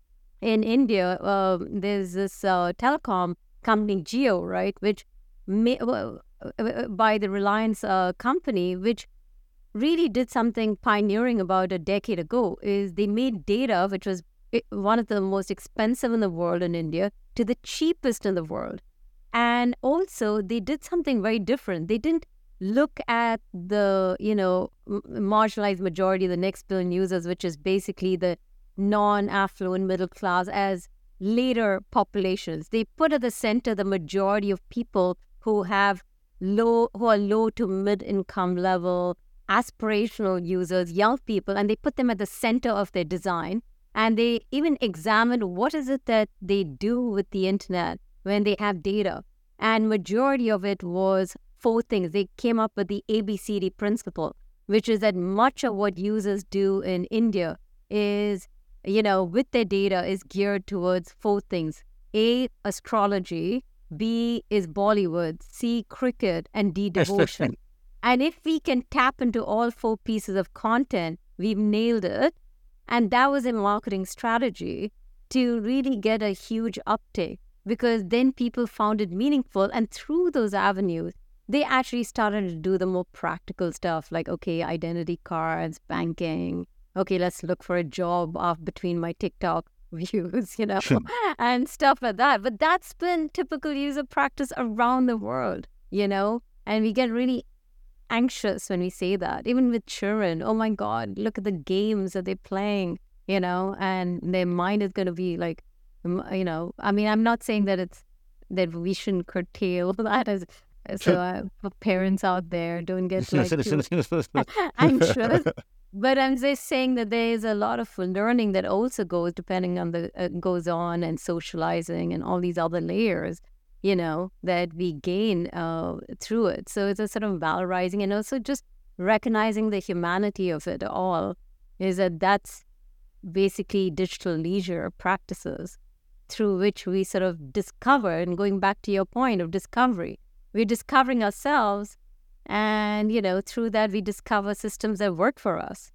in India, uh, there's this uh, telecom company, Jio, right, which may, uh, uh, by the Reliance uh, company, which really did something pioneering about a decade ago, is they made data, which was one of the most expensive in the world in India, to the cheapest in the world. And also, they did something very different. They didn't look at the, you know, marginalized majority, the next billion users, which is basically the non-affluent middle class, as later populations. They put at the center the majority of people who have low, who are low to mid-income level, aspirational users, young people, and they put them at the center of their design. And they even examined what is it that they do with the internet when they have data. And majority of it was four things. They came up with the A B C D principle, which is that much of what users do in India is, you know, with their data is geared towards four things. A, astrology. B is Bollywood. C, cricket. And D, devotion. And if we can tap into all four pieces of content, we've nailed it. And that was a marketing strategy to really get a huge uptake, because then people found it meaningful. And through those avenues, they actually started to do the more practical stuff like, okay, identity cards, banking. Okay, let's look for a job off between my TikTok views, you know, and stuff like that. But that's been typical user practice around the world, you know, and we get really anxious when we say that, even with children. Oh my God, look at the games that they're playing, you know, and their mind is going to be like, you know, I mean, I'm not saying that it's, that we shouldn't curtail that as, so uh, for parents out there, don't get like too anxious. But I'm just saying that there is a lot of learning that also goes, depending on the, uh, goes on, and socializing and all these other layers, you know, that we gain uh, through it. So it's a sort of valorizing, and also just recognizing the humanity of it all, is that that's basically digital leisure practices through which we sort of discover, and going back to your point of discovery, we're discovering ourselves, and, you know, through that we discover systems that work for us.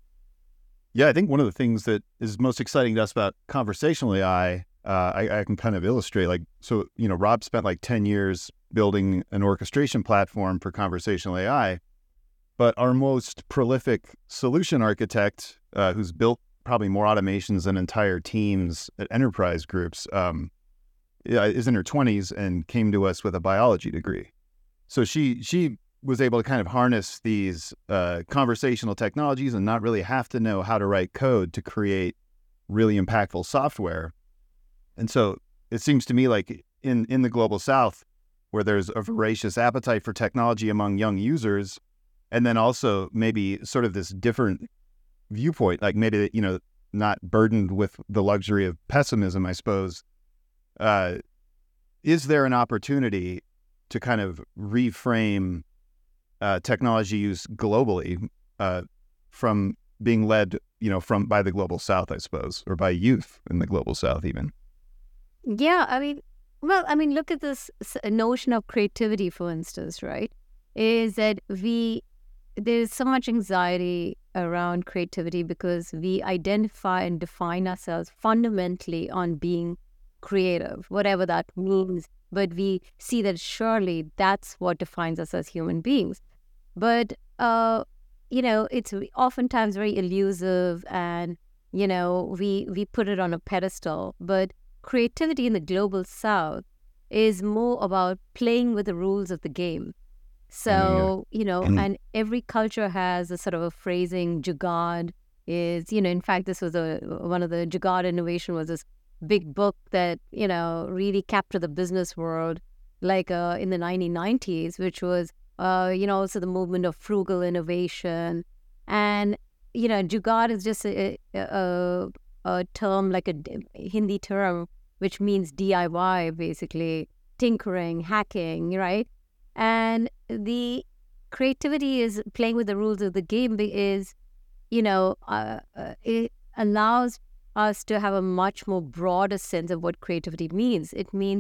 Yeah, I think one of the things that is most exciting to us about conversational A I, uh, I, I can kind of illustrate, like, so, you know, Rob spent like ten years building an orchestration platform for conversational A I, but our most prolific solution architect, uh, who's built probably more automations than entire teams at enterprise groups, um, is in her twenties and came to us with a biology degree. So she she was able to kind of harness these uh, conversational technologies and not really have to know how to write code to create really impactful software. And so it seems to me like in, in the global South, where there's a voracious appetite for technology among young users, and then also maybe sort of this different viewpoint, like maybe, you know, not burdened with the luxury of pessimism, I suppose. Uh, is there an opportunity to kind of reframe uh, technology use globally uh, from being led, you know, from by the global South, I suppose, or by youth in the global South even? Yeah, I mean, well, I mean, look at this notion of creativity, for instance, right? Is that we, there's so much anxiety around creativity because we identify and define ourselves fundamentally on being creative, whatever that means. But we see that surely that's what defines us as human beings. But, uh, you know, it's oftentimes very elusive, and, you know, we, we put it on a pedestal. But creativity in the global South is more about playing with the rules of the game. So, you know, and every culture has a sort of a phrasing. Jugaad is, you know, in fact, this was a, one of the Jugaad innovation was this big book that, you know, really captured the business world, like uh, in the nineteen nineties, which was, uh, you know, also the movement of frugal innovation. And, you know, Jugaad is just a, a, a term, like a Hindi term, which means D I Y, basically, tinkering, hacking, right? And the creativity is playing with the rules of the game is, you know, uh, uh, it allows us to have a much more broader sense of what creativity means. It means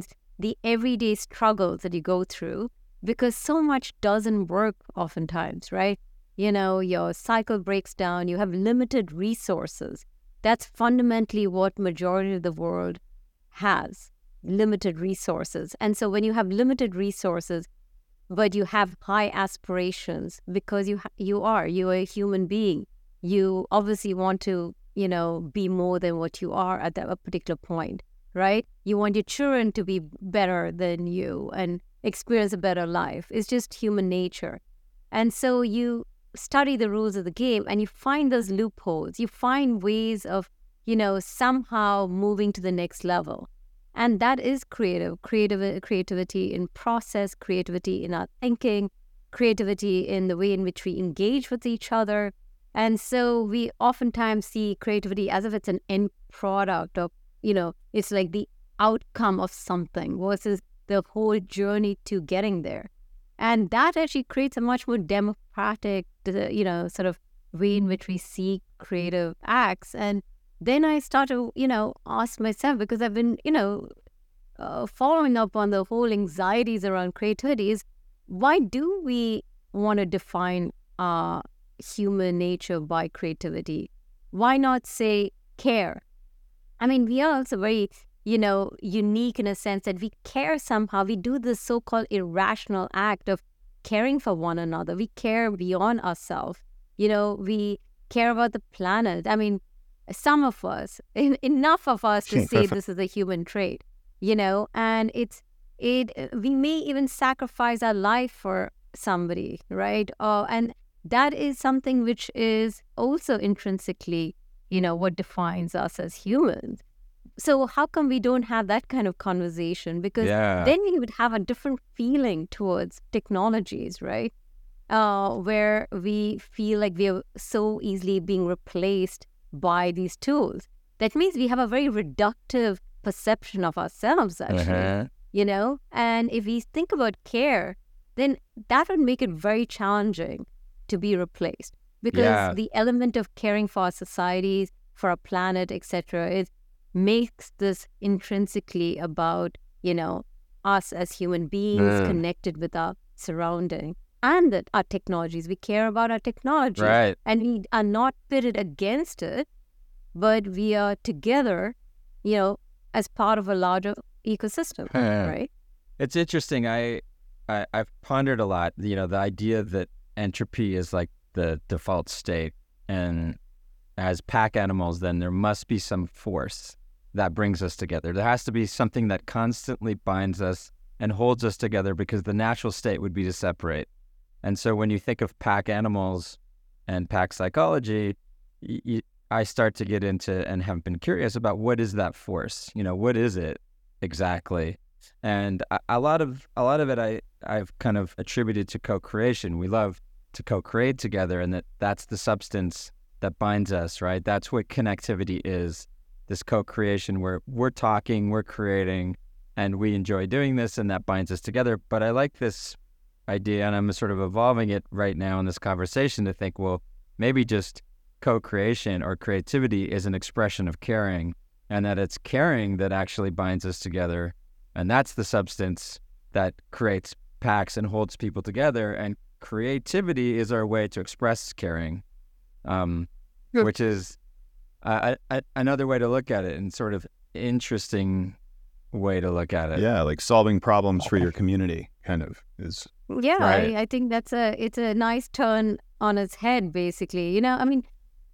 the everyday struggles that you go through, because so much doesn't work oftentimes, right? You know, your cycle breaks down, you have limited resources. That's fundamentally what majority of the world has, limited resources. And so when you have limited resources, but you have high aspirations, because you ha- you are, you're a human being, you obviously want to, you know, be more than what you are at that particular point, right? You want your children to be better than you and experience a better life. It's just human nature. And so you study the rules of the game and you find those loopholes. You find ways of, you know, somehow moving to the next level. And that is creative, creative creativity in process, creativity in our thinking, creativity in the way in which we engage with each other. And so we oftentimes see creativity as if it's an end product of, you know, it's like the outcome of something versus the whole journey to getting there. And that actually creates a much more democratic, you know, sort of way in which we see creative acts. And then I start to, you know, ask myself, because I've been, you know, uh, following up on the whole anxieties around creativity, is why do we want to define uh, human nature by creativity? Why not say care? I mean, we are also very, you know, unique in a sense that we care somehow. We do this so-called irrational act of caring for one another. We care beyond ourselves. You know, we care about the planet. I mean, some of us, en- enough of us to say this is a human trait, you know, and it's, it, we may even sacrifice our life for somebody, right? Uh, and that is something which is also intrinsically, you know, what defines us as humans. So how come we don't have that kind of conversation? Because Yeah. then we would have a different feeling towards technologies, right? Uh, where we feel like we are so easily being replaced by these tools. That means we have a very reductive perception of ourselves, actually, Uh-huh. you know? And if we think about care, then that would make it very challenging to be replaced. Because Yeah. the element of caring for our societies, for our planet, et cetera, it makes this intrinsically about, you know, us as human beings Mm. connected with our surrounding and that our technologies. We care about our technology. Right. And we are not pitted against it, but we are together, you know, as part of a larger ecosystem, right? It's interesting. I, I I've pondered a lot. You know, the idea that entropy is like the default state, and as pack animals, then there must be some force that brings us together. There has to be something that constantly binds us and holds us together, because the natural state would be to separate. And so when you think of pack animals and pack psychology, y- y- I start to get into and have been curious about what is that force? You know, what is it exactly? And a, a lot of a lot of it I I've kind of attributed to co-creation. We love to co-create together, and that that's the substance that binds us, right? That's what connectivity is. This co-creation where we're talking, we're creating, and we enjoy doing this, and that binds us together. But I like this idea, and I'm sort of evolving it right now in this conversation to think, well, maybe just co-creation or creativity is an expression of caring, and that it's caring that actually binds us together. And that's the substance that creates packs and holds people together. And creativity is our way to express caring, um, Good. which is uh, a, a, another way to look at it, and sort of interesting way to look at it. Yeah, like solving problems for your community kind of is. Yeah, Right. I, I think that's a it's a nice turn on its head, basically. You know, I mean,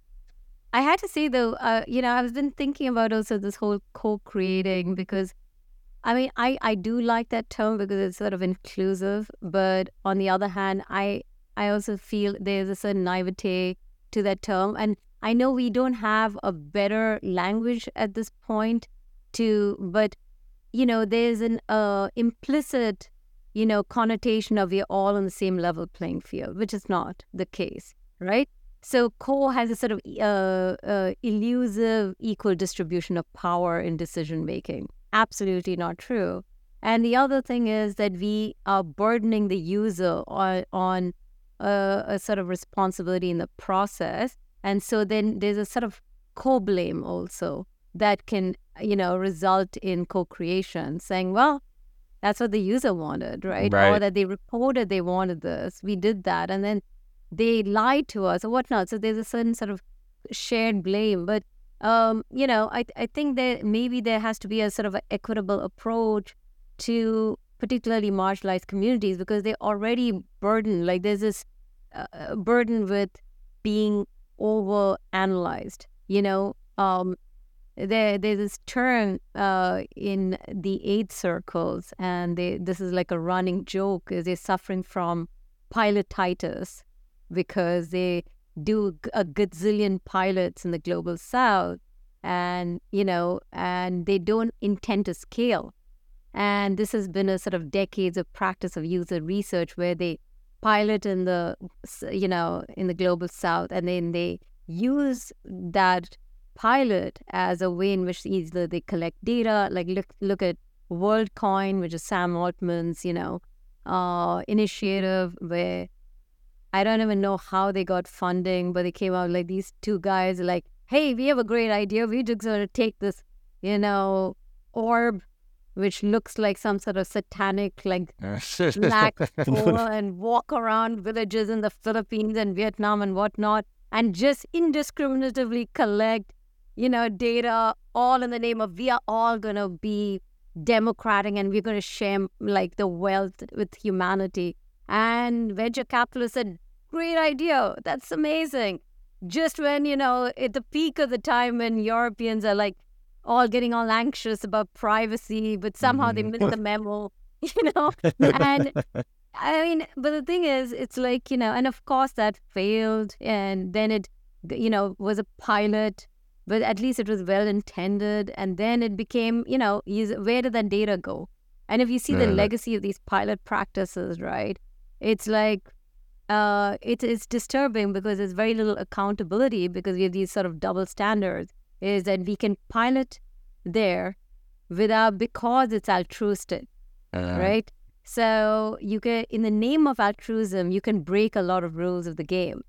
I had to say though, uh, you know, I've been thinking about also this whole co-creating, because I mean, I, I do like that term because it's sort of inclusive, but on the other hand, I I also feel there's a certain naivete to that term, and I know we don't have a better language at this point to, but you know, there's an uh, implicit, you know, connotation of we're all on the same level playing field, which is not the case, right? So co has a sort of uh, uh, elusive equal distribution of power in decision making. Absolutely not true. And the other thing is that we are burdening the user on, on a, a sort of responsibility in the process. And so then there's a sort of co-blame also that can, you know, result in co-creation, saying, well, that's what the user wanted, right? Right. Or that they reported they wanted this. We did that. And then they lied to us or whatnot. So there's a certain sort of shared blame. But, um, you know, I, I think that maybe there has to be a sort of an equitable approach to particularly marginalized communities because they're already burdened. Like there's this uh, burden with being over analyzed, you know. Um, there, there's this term uh, in the AIDS circles, and they, this is like a running joke, is they're suffering from pilotitis because they do a gazillion pilots in the global south, and, you know, and they don't intend to scale. And this has been a sort of decades of practice of user research where they pilot in the, you know, in the global south, and then they use that pilot as a way in which either they collect data, like look look at WorldCoin, which is Sam Altman's, you know, uh, initiative where I don't even know how they got funding, but they came out like these two guys are like, hey, we have a great idea. We're just going to take this, you know, orb, which looks like some sort of satanic, like black hole, and walk around villages in the Philippines and Vietnam and whatnot, and just indiscriminately collect, you know, data, all in the name of we are all going to be democratic and we're going to share like the wealth with humanity. And venture capitalists said, great idea. That's amazing. Just when, you know, at the peak of the time when Europeans are like all getting all anxious about privacy, but somehow mm-hmm. they missed the memo, you know? And I mean, but the thing is, it's like, you know, and of course that failed. And then it, you know, was a pilot, but at least it was well intended. And then it became, you know, where did that data go? And if you see the yeah. legacy of these pilot practices, right, it's like, uh, it, it's disturbing because there's very little accountability because we have these sort of double standards, is that we can pilot there without, because it's altruistic, uh, right? So you can, in the name of altruism, you can break a lot of rules of the game.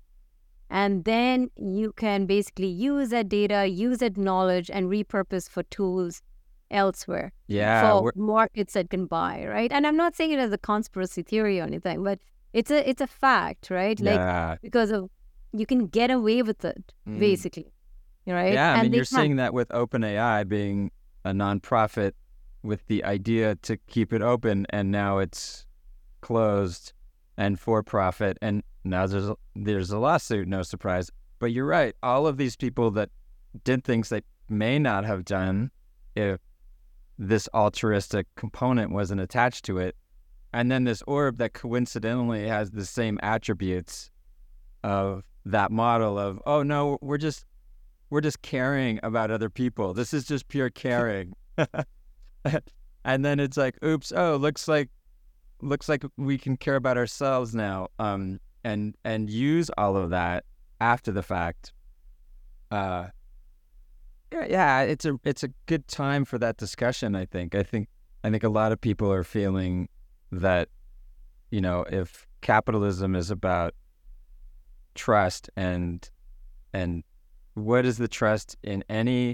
And then you can basically use that data, use that knowledge, and repurpose for tools elsewhere. Yeah, for we're... markets that can buy, right? And I'm not saying it as a conspiracy theory or anything, but it's a it's a fact, right? Like yeah. because of you can get away with it, mm. basically, right? Yeah, I and mean, you're can. seeing that with OpenAI being a nonprofit with the idea to keep it open, and now it's closed and for profit, and now there's a, there's a lawsuit. No surprise, but you're right. All of these people that did things they may not have done if this altruistic component wasn't attached to it. And then this orb that coincidentally has the same attributes of that model of, oh no, we're just, we're just caring about other people. This is just pure caring. And then it's like, oops, oh, looks like, looks like we can care about ourselves now. Um, and, and use all of that after the fact. Uh, Yeah, yeah, it's a it's a good time for that discussion. I think. I think. I think a lot of people are feeling that, you know, if capitalism is about trust and and what is the trust in any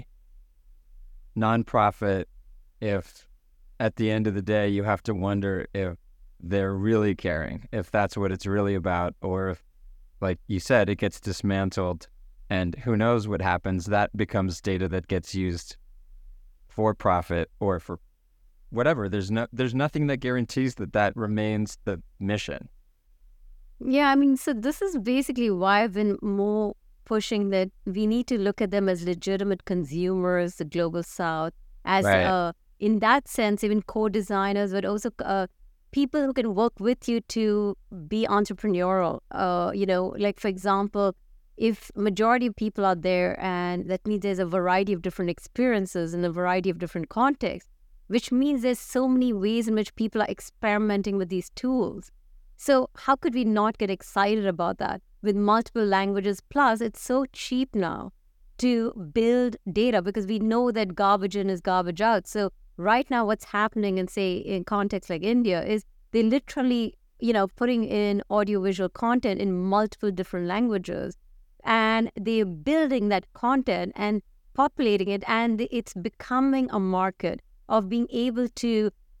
nonprofit, if at the end of the day you have to wonder if they're really caring, if that's what it's really about, or if, like you said, it gets dismantled. And who knows what happens? That becomes data that gets used for profit or for whatever. There's no, there's nothing that guarantees that that remains the mission. Yeah, I mean, so this is basically why I've been more pushing that we need to look at them as legitimate consumers, the Global South, as right. uh, in that sense, even co-designers, but also uh, people who can work with you to be entrepreneurial. Uh, you know, like for example, if majority of people are there, and that means there's a variety of different experiences in a variety of different contexts, which means there's so many ways in which people are experimenting with these tools. So how could we not get excited about that? With multiple languages, plus it's so cheap now to build data because we know that garbage in is garbage out. So right now what's happening in, say, in contexts like India is they literally, you know, putting in audiovisual content in multiple different languages, and they're building that content and populating it, and it's becoming a market of being able to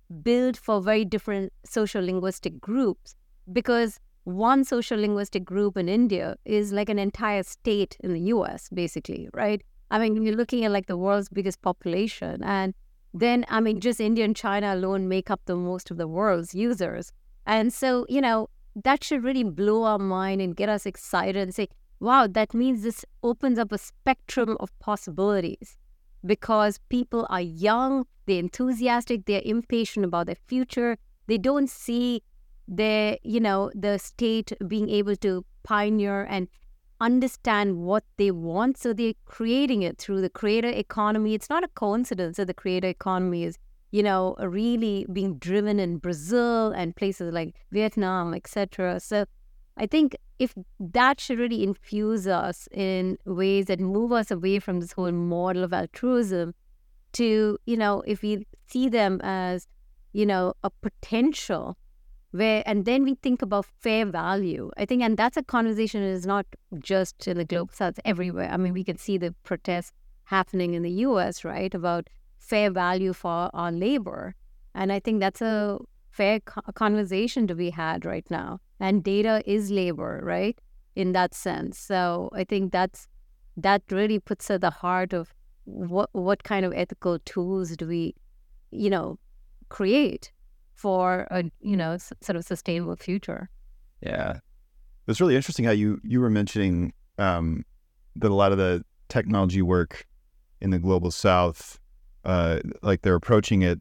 built for very different social linguistic groups, because one social linguistic group in India is like an entire state in the U S, basically, right? I mean, you're looking at like the world's biggest population. And then, I mean, just India and China alone make up the most of the world's users. And so, you know, that should really blow our mind and get us excited and say, wow, that means this opens up a spectrum of possibilities, because people are young, they're enthusiastic, they're impatient about their future. They don't see their, you know, the state being able to pioneer and understand what they want. So they're creating it through the creator economy. It's not a coincidence that the creator economy is, you know, really being driven in Brazil and places like Vietnam, et cetera. So I think if that should really infuse us in ways that move us away from this whole model of altruism to, you know, if we see them as, you know, a potential where, and then we think about fair value, I think, and that's a conversation that is not just in the global south, everywhere. I mean, we can see the protests happening in the U S, right, about fair value for our labor. And I think that's a fair co- conversation to be had right now. And data is labor, right, in that sense. So I think that's that really puts at the heart of what what kind of ethical tools do we, you know, create for a, you know, s- sort of sustainable future. Yeah. It's really interesting how you you were mentioning um, that a lot of the technology work in the global south, uh, like they're approaching it,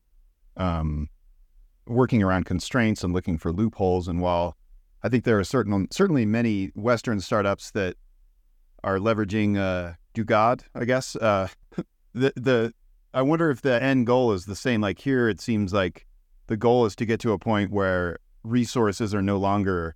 um, working around constraints and looking for loopholes. And while I think there are certain certainly many Western startups that are leveraging uh, Dugad, I guess. Uh, the the I wonder if the end goal is the same. Like here, it seems like the goal is to get to a point where resources are no longer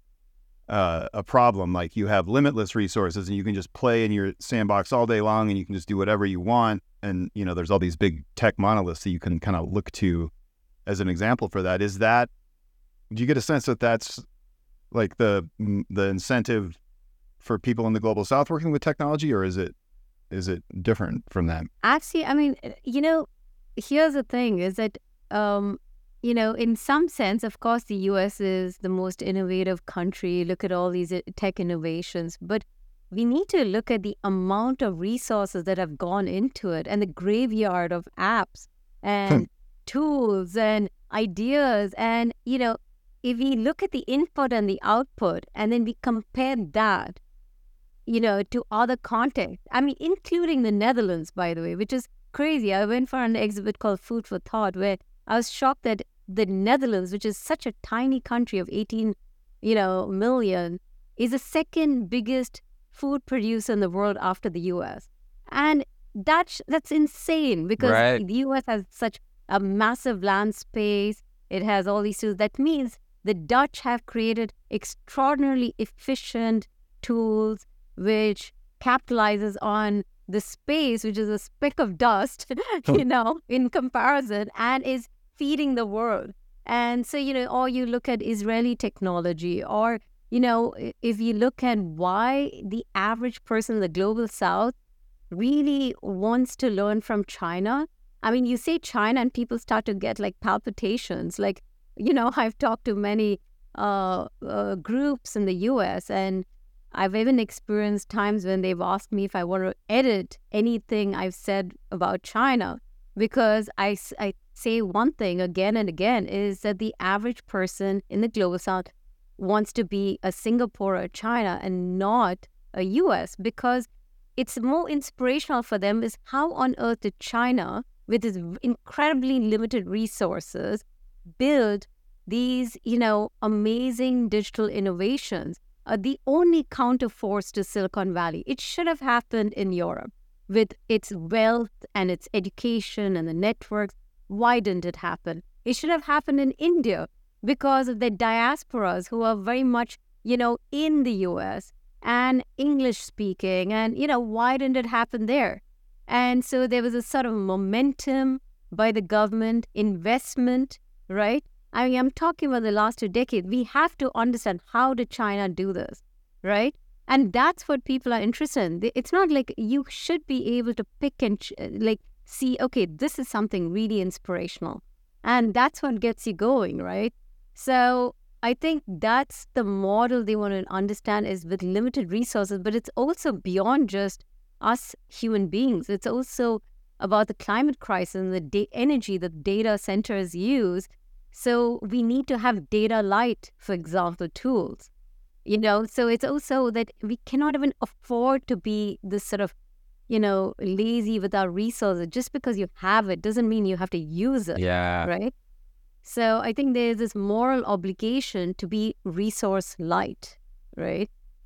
uh, a problem. Like you have limitless resources and you can just play in your sandbox all day long and you can just do whatever you want. And, you know, there's all these big tech monoliths that you can kind of look to as an example for that. Is that, do you get a sense that that's like the the incentive for people in the global south working with technology, or is it is it different from that? Actually, I mean, you know, here's the thing is that, um, you know, in some sense, of course, the U S is the most innovative country. Look at all these uh, tech innovations. But we need to look at the amount of resources that have gone into it and the graveyard of apps and tools and ideas. And, you know, if we look at the input and the output and then we compare that, you know, to other content, I mean, including the Netherlands, by the way, which is crazy. I went for an exhibit called Food for Thought, where I was shocked that the Netherlands, which is such a tiny country of eighteen, you know, million, is the second biggest food producer in the world after the U S. And that's, that's insane because Right. the U S has such a massive land space. It has all these tools. That means the Dutch have created extraordinarily efficient tools which capitalizes on the space, which is a speck of dust, you know, in comparison, and is feeding the world. And so, you know, or you look at Israeli technology, or, you know, i- if you look at why the average person in the global south really wants to learn from China. I mean, you say China and people start to get like palpitations. Like, you know, I've talked to many uh, uh, groups in the U S, and I've even experienced times when they've asked me if I want to edit anything I've said about China, because I, s- I say one thing again and again is that the average person in the global south wants to be a Singapore or China and not a U S, because it's more inspirational for them is how on earth did China, with its incredibly limited resources, build these, you know, amazing digital innovations, are the only counterforce to Silicon Valley. It should have happened in Europe with its wealth and its education and the networks. Why didn't it happen? It should have happened in India because of the diasporas who are very much, you know, in the U S and English speaking. And, you know, why didn't it happen there? And so there was a sort of momentum by the government, investment, right? I mean, I'm talking about the last two decades. We have to understand, how did China do this, right? And that's what people are interested in. They- It's not like you should be able to pick and ch- like see, okay, this is something really inspirational. And that's what gets you going, right? So I think that's the model they want to understand is with limited resources, but it's also beyond just us human beings. It's also about the climate crisis and the da- energy that data centers use. So we need to have data light, for example, tools. You know, so it's also that we cannot even afford to be this sort of, you know, lazy with our resources. Just because you have it doesn't mean you have to use it. Yeah. Right? So I think there's this moral obligation to be resource light, right?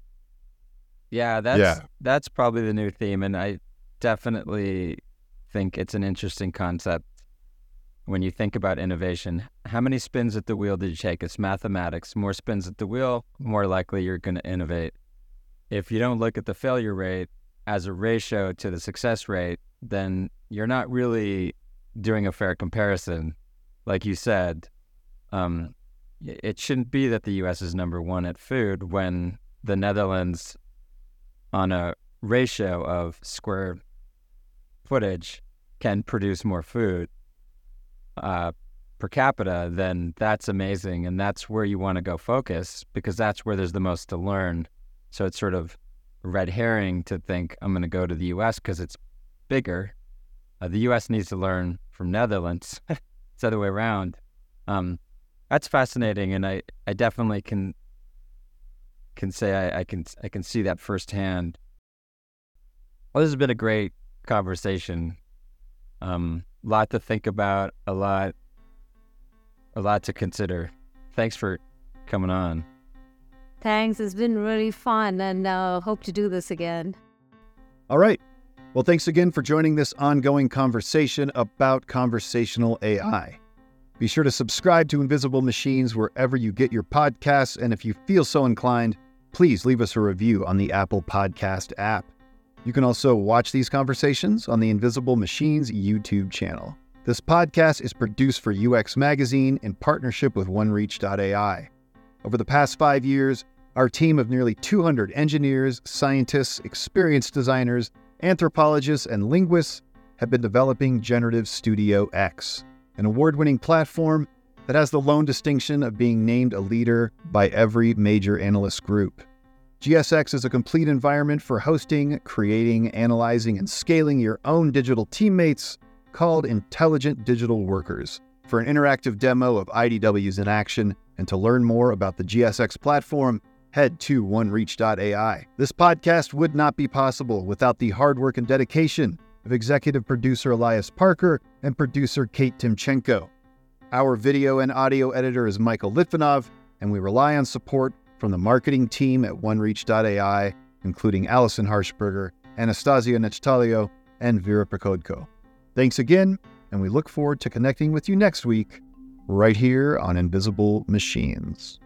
Yeah, that's Yeah. that's probably the new theme, and I definitely think it's an interesting concept when you think about innovation. How many spins at the wheel did you take? It's mathematics. More spins at the wheel, more likely you're going to innovate. If you don't look at the failure rate as a ratio to the success rate, then you're not really doing a fair comparison. Like you said, um, it shouldn't be that the U S is number one at food when the Netherlands, on a ratio of square footage, can produce more food uh, per capita. Then that's amazing, and that's where you want to go focus, because that's where there's the most to learn. So it's sort of a red herring to think I'm going to go to the U S because it's bigger. Uh, the U S needs to learn from Netherlands. It's the other way around. Um, that's fascinating, and I, I definitely can can say I, I can I can see that firsthand. Well, this has been a great conversation. Um, lot to think about, a lot, a lot to consider. Thanks for coming on. Thanks. It's been really fun, and uh, hope to do this again. All right. Well, thanks again for joining this ongoing conversation about conversational A I. Be sure to subscribe to Invisible Machines wherever you get your podcasts, and if you feel so inclined, please leave us a review on the Apple Podcast app. You can also watch these conversations on the Invisible Machines YouTube channel. This podcast is produced for U X Magazine in partnership with OneReach dot A I. Over the past five years, our team of nearly two hundred engineers, scientists, experienced designers, anthropologists, and linguists have been developing Generative Studio X, an award-winning platform that has the lone distinction of being named a leader by every major analyst group. G S X is a complete environment for hosting, creating, analyzing, and scaling your own digital teammates called Intelligent Digital Workers. For an interactive demo of I D Ws in action and to learn more about the G S X platform, head to OneReach dot A I. This podcast would not be possible without the hard work and dedication of executive producer Elias Parker and producer Kate Timchenko. Our video and audio editor is Michael Litvinov, and we rely on support from the marketing team at OneReach dot A I, including Allison Harshberger, Anastasia Nechtalio, and Vera Prokodko. Thanks again, and we look forward to connecting with you next week, right here on Invisible Machines.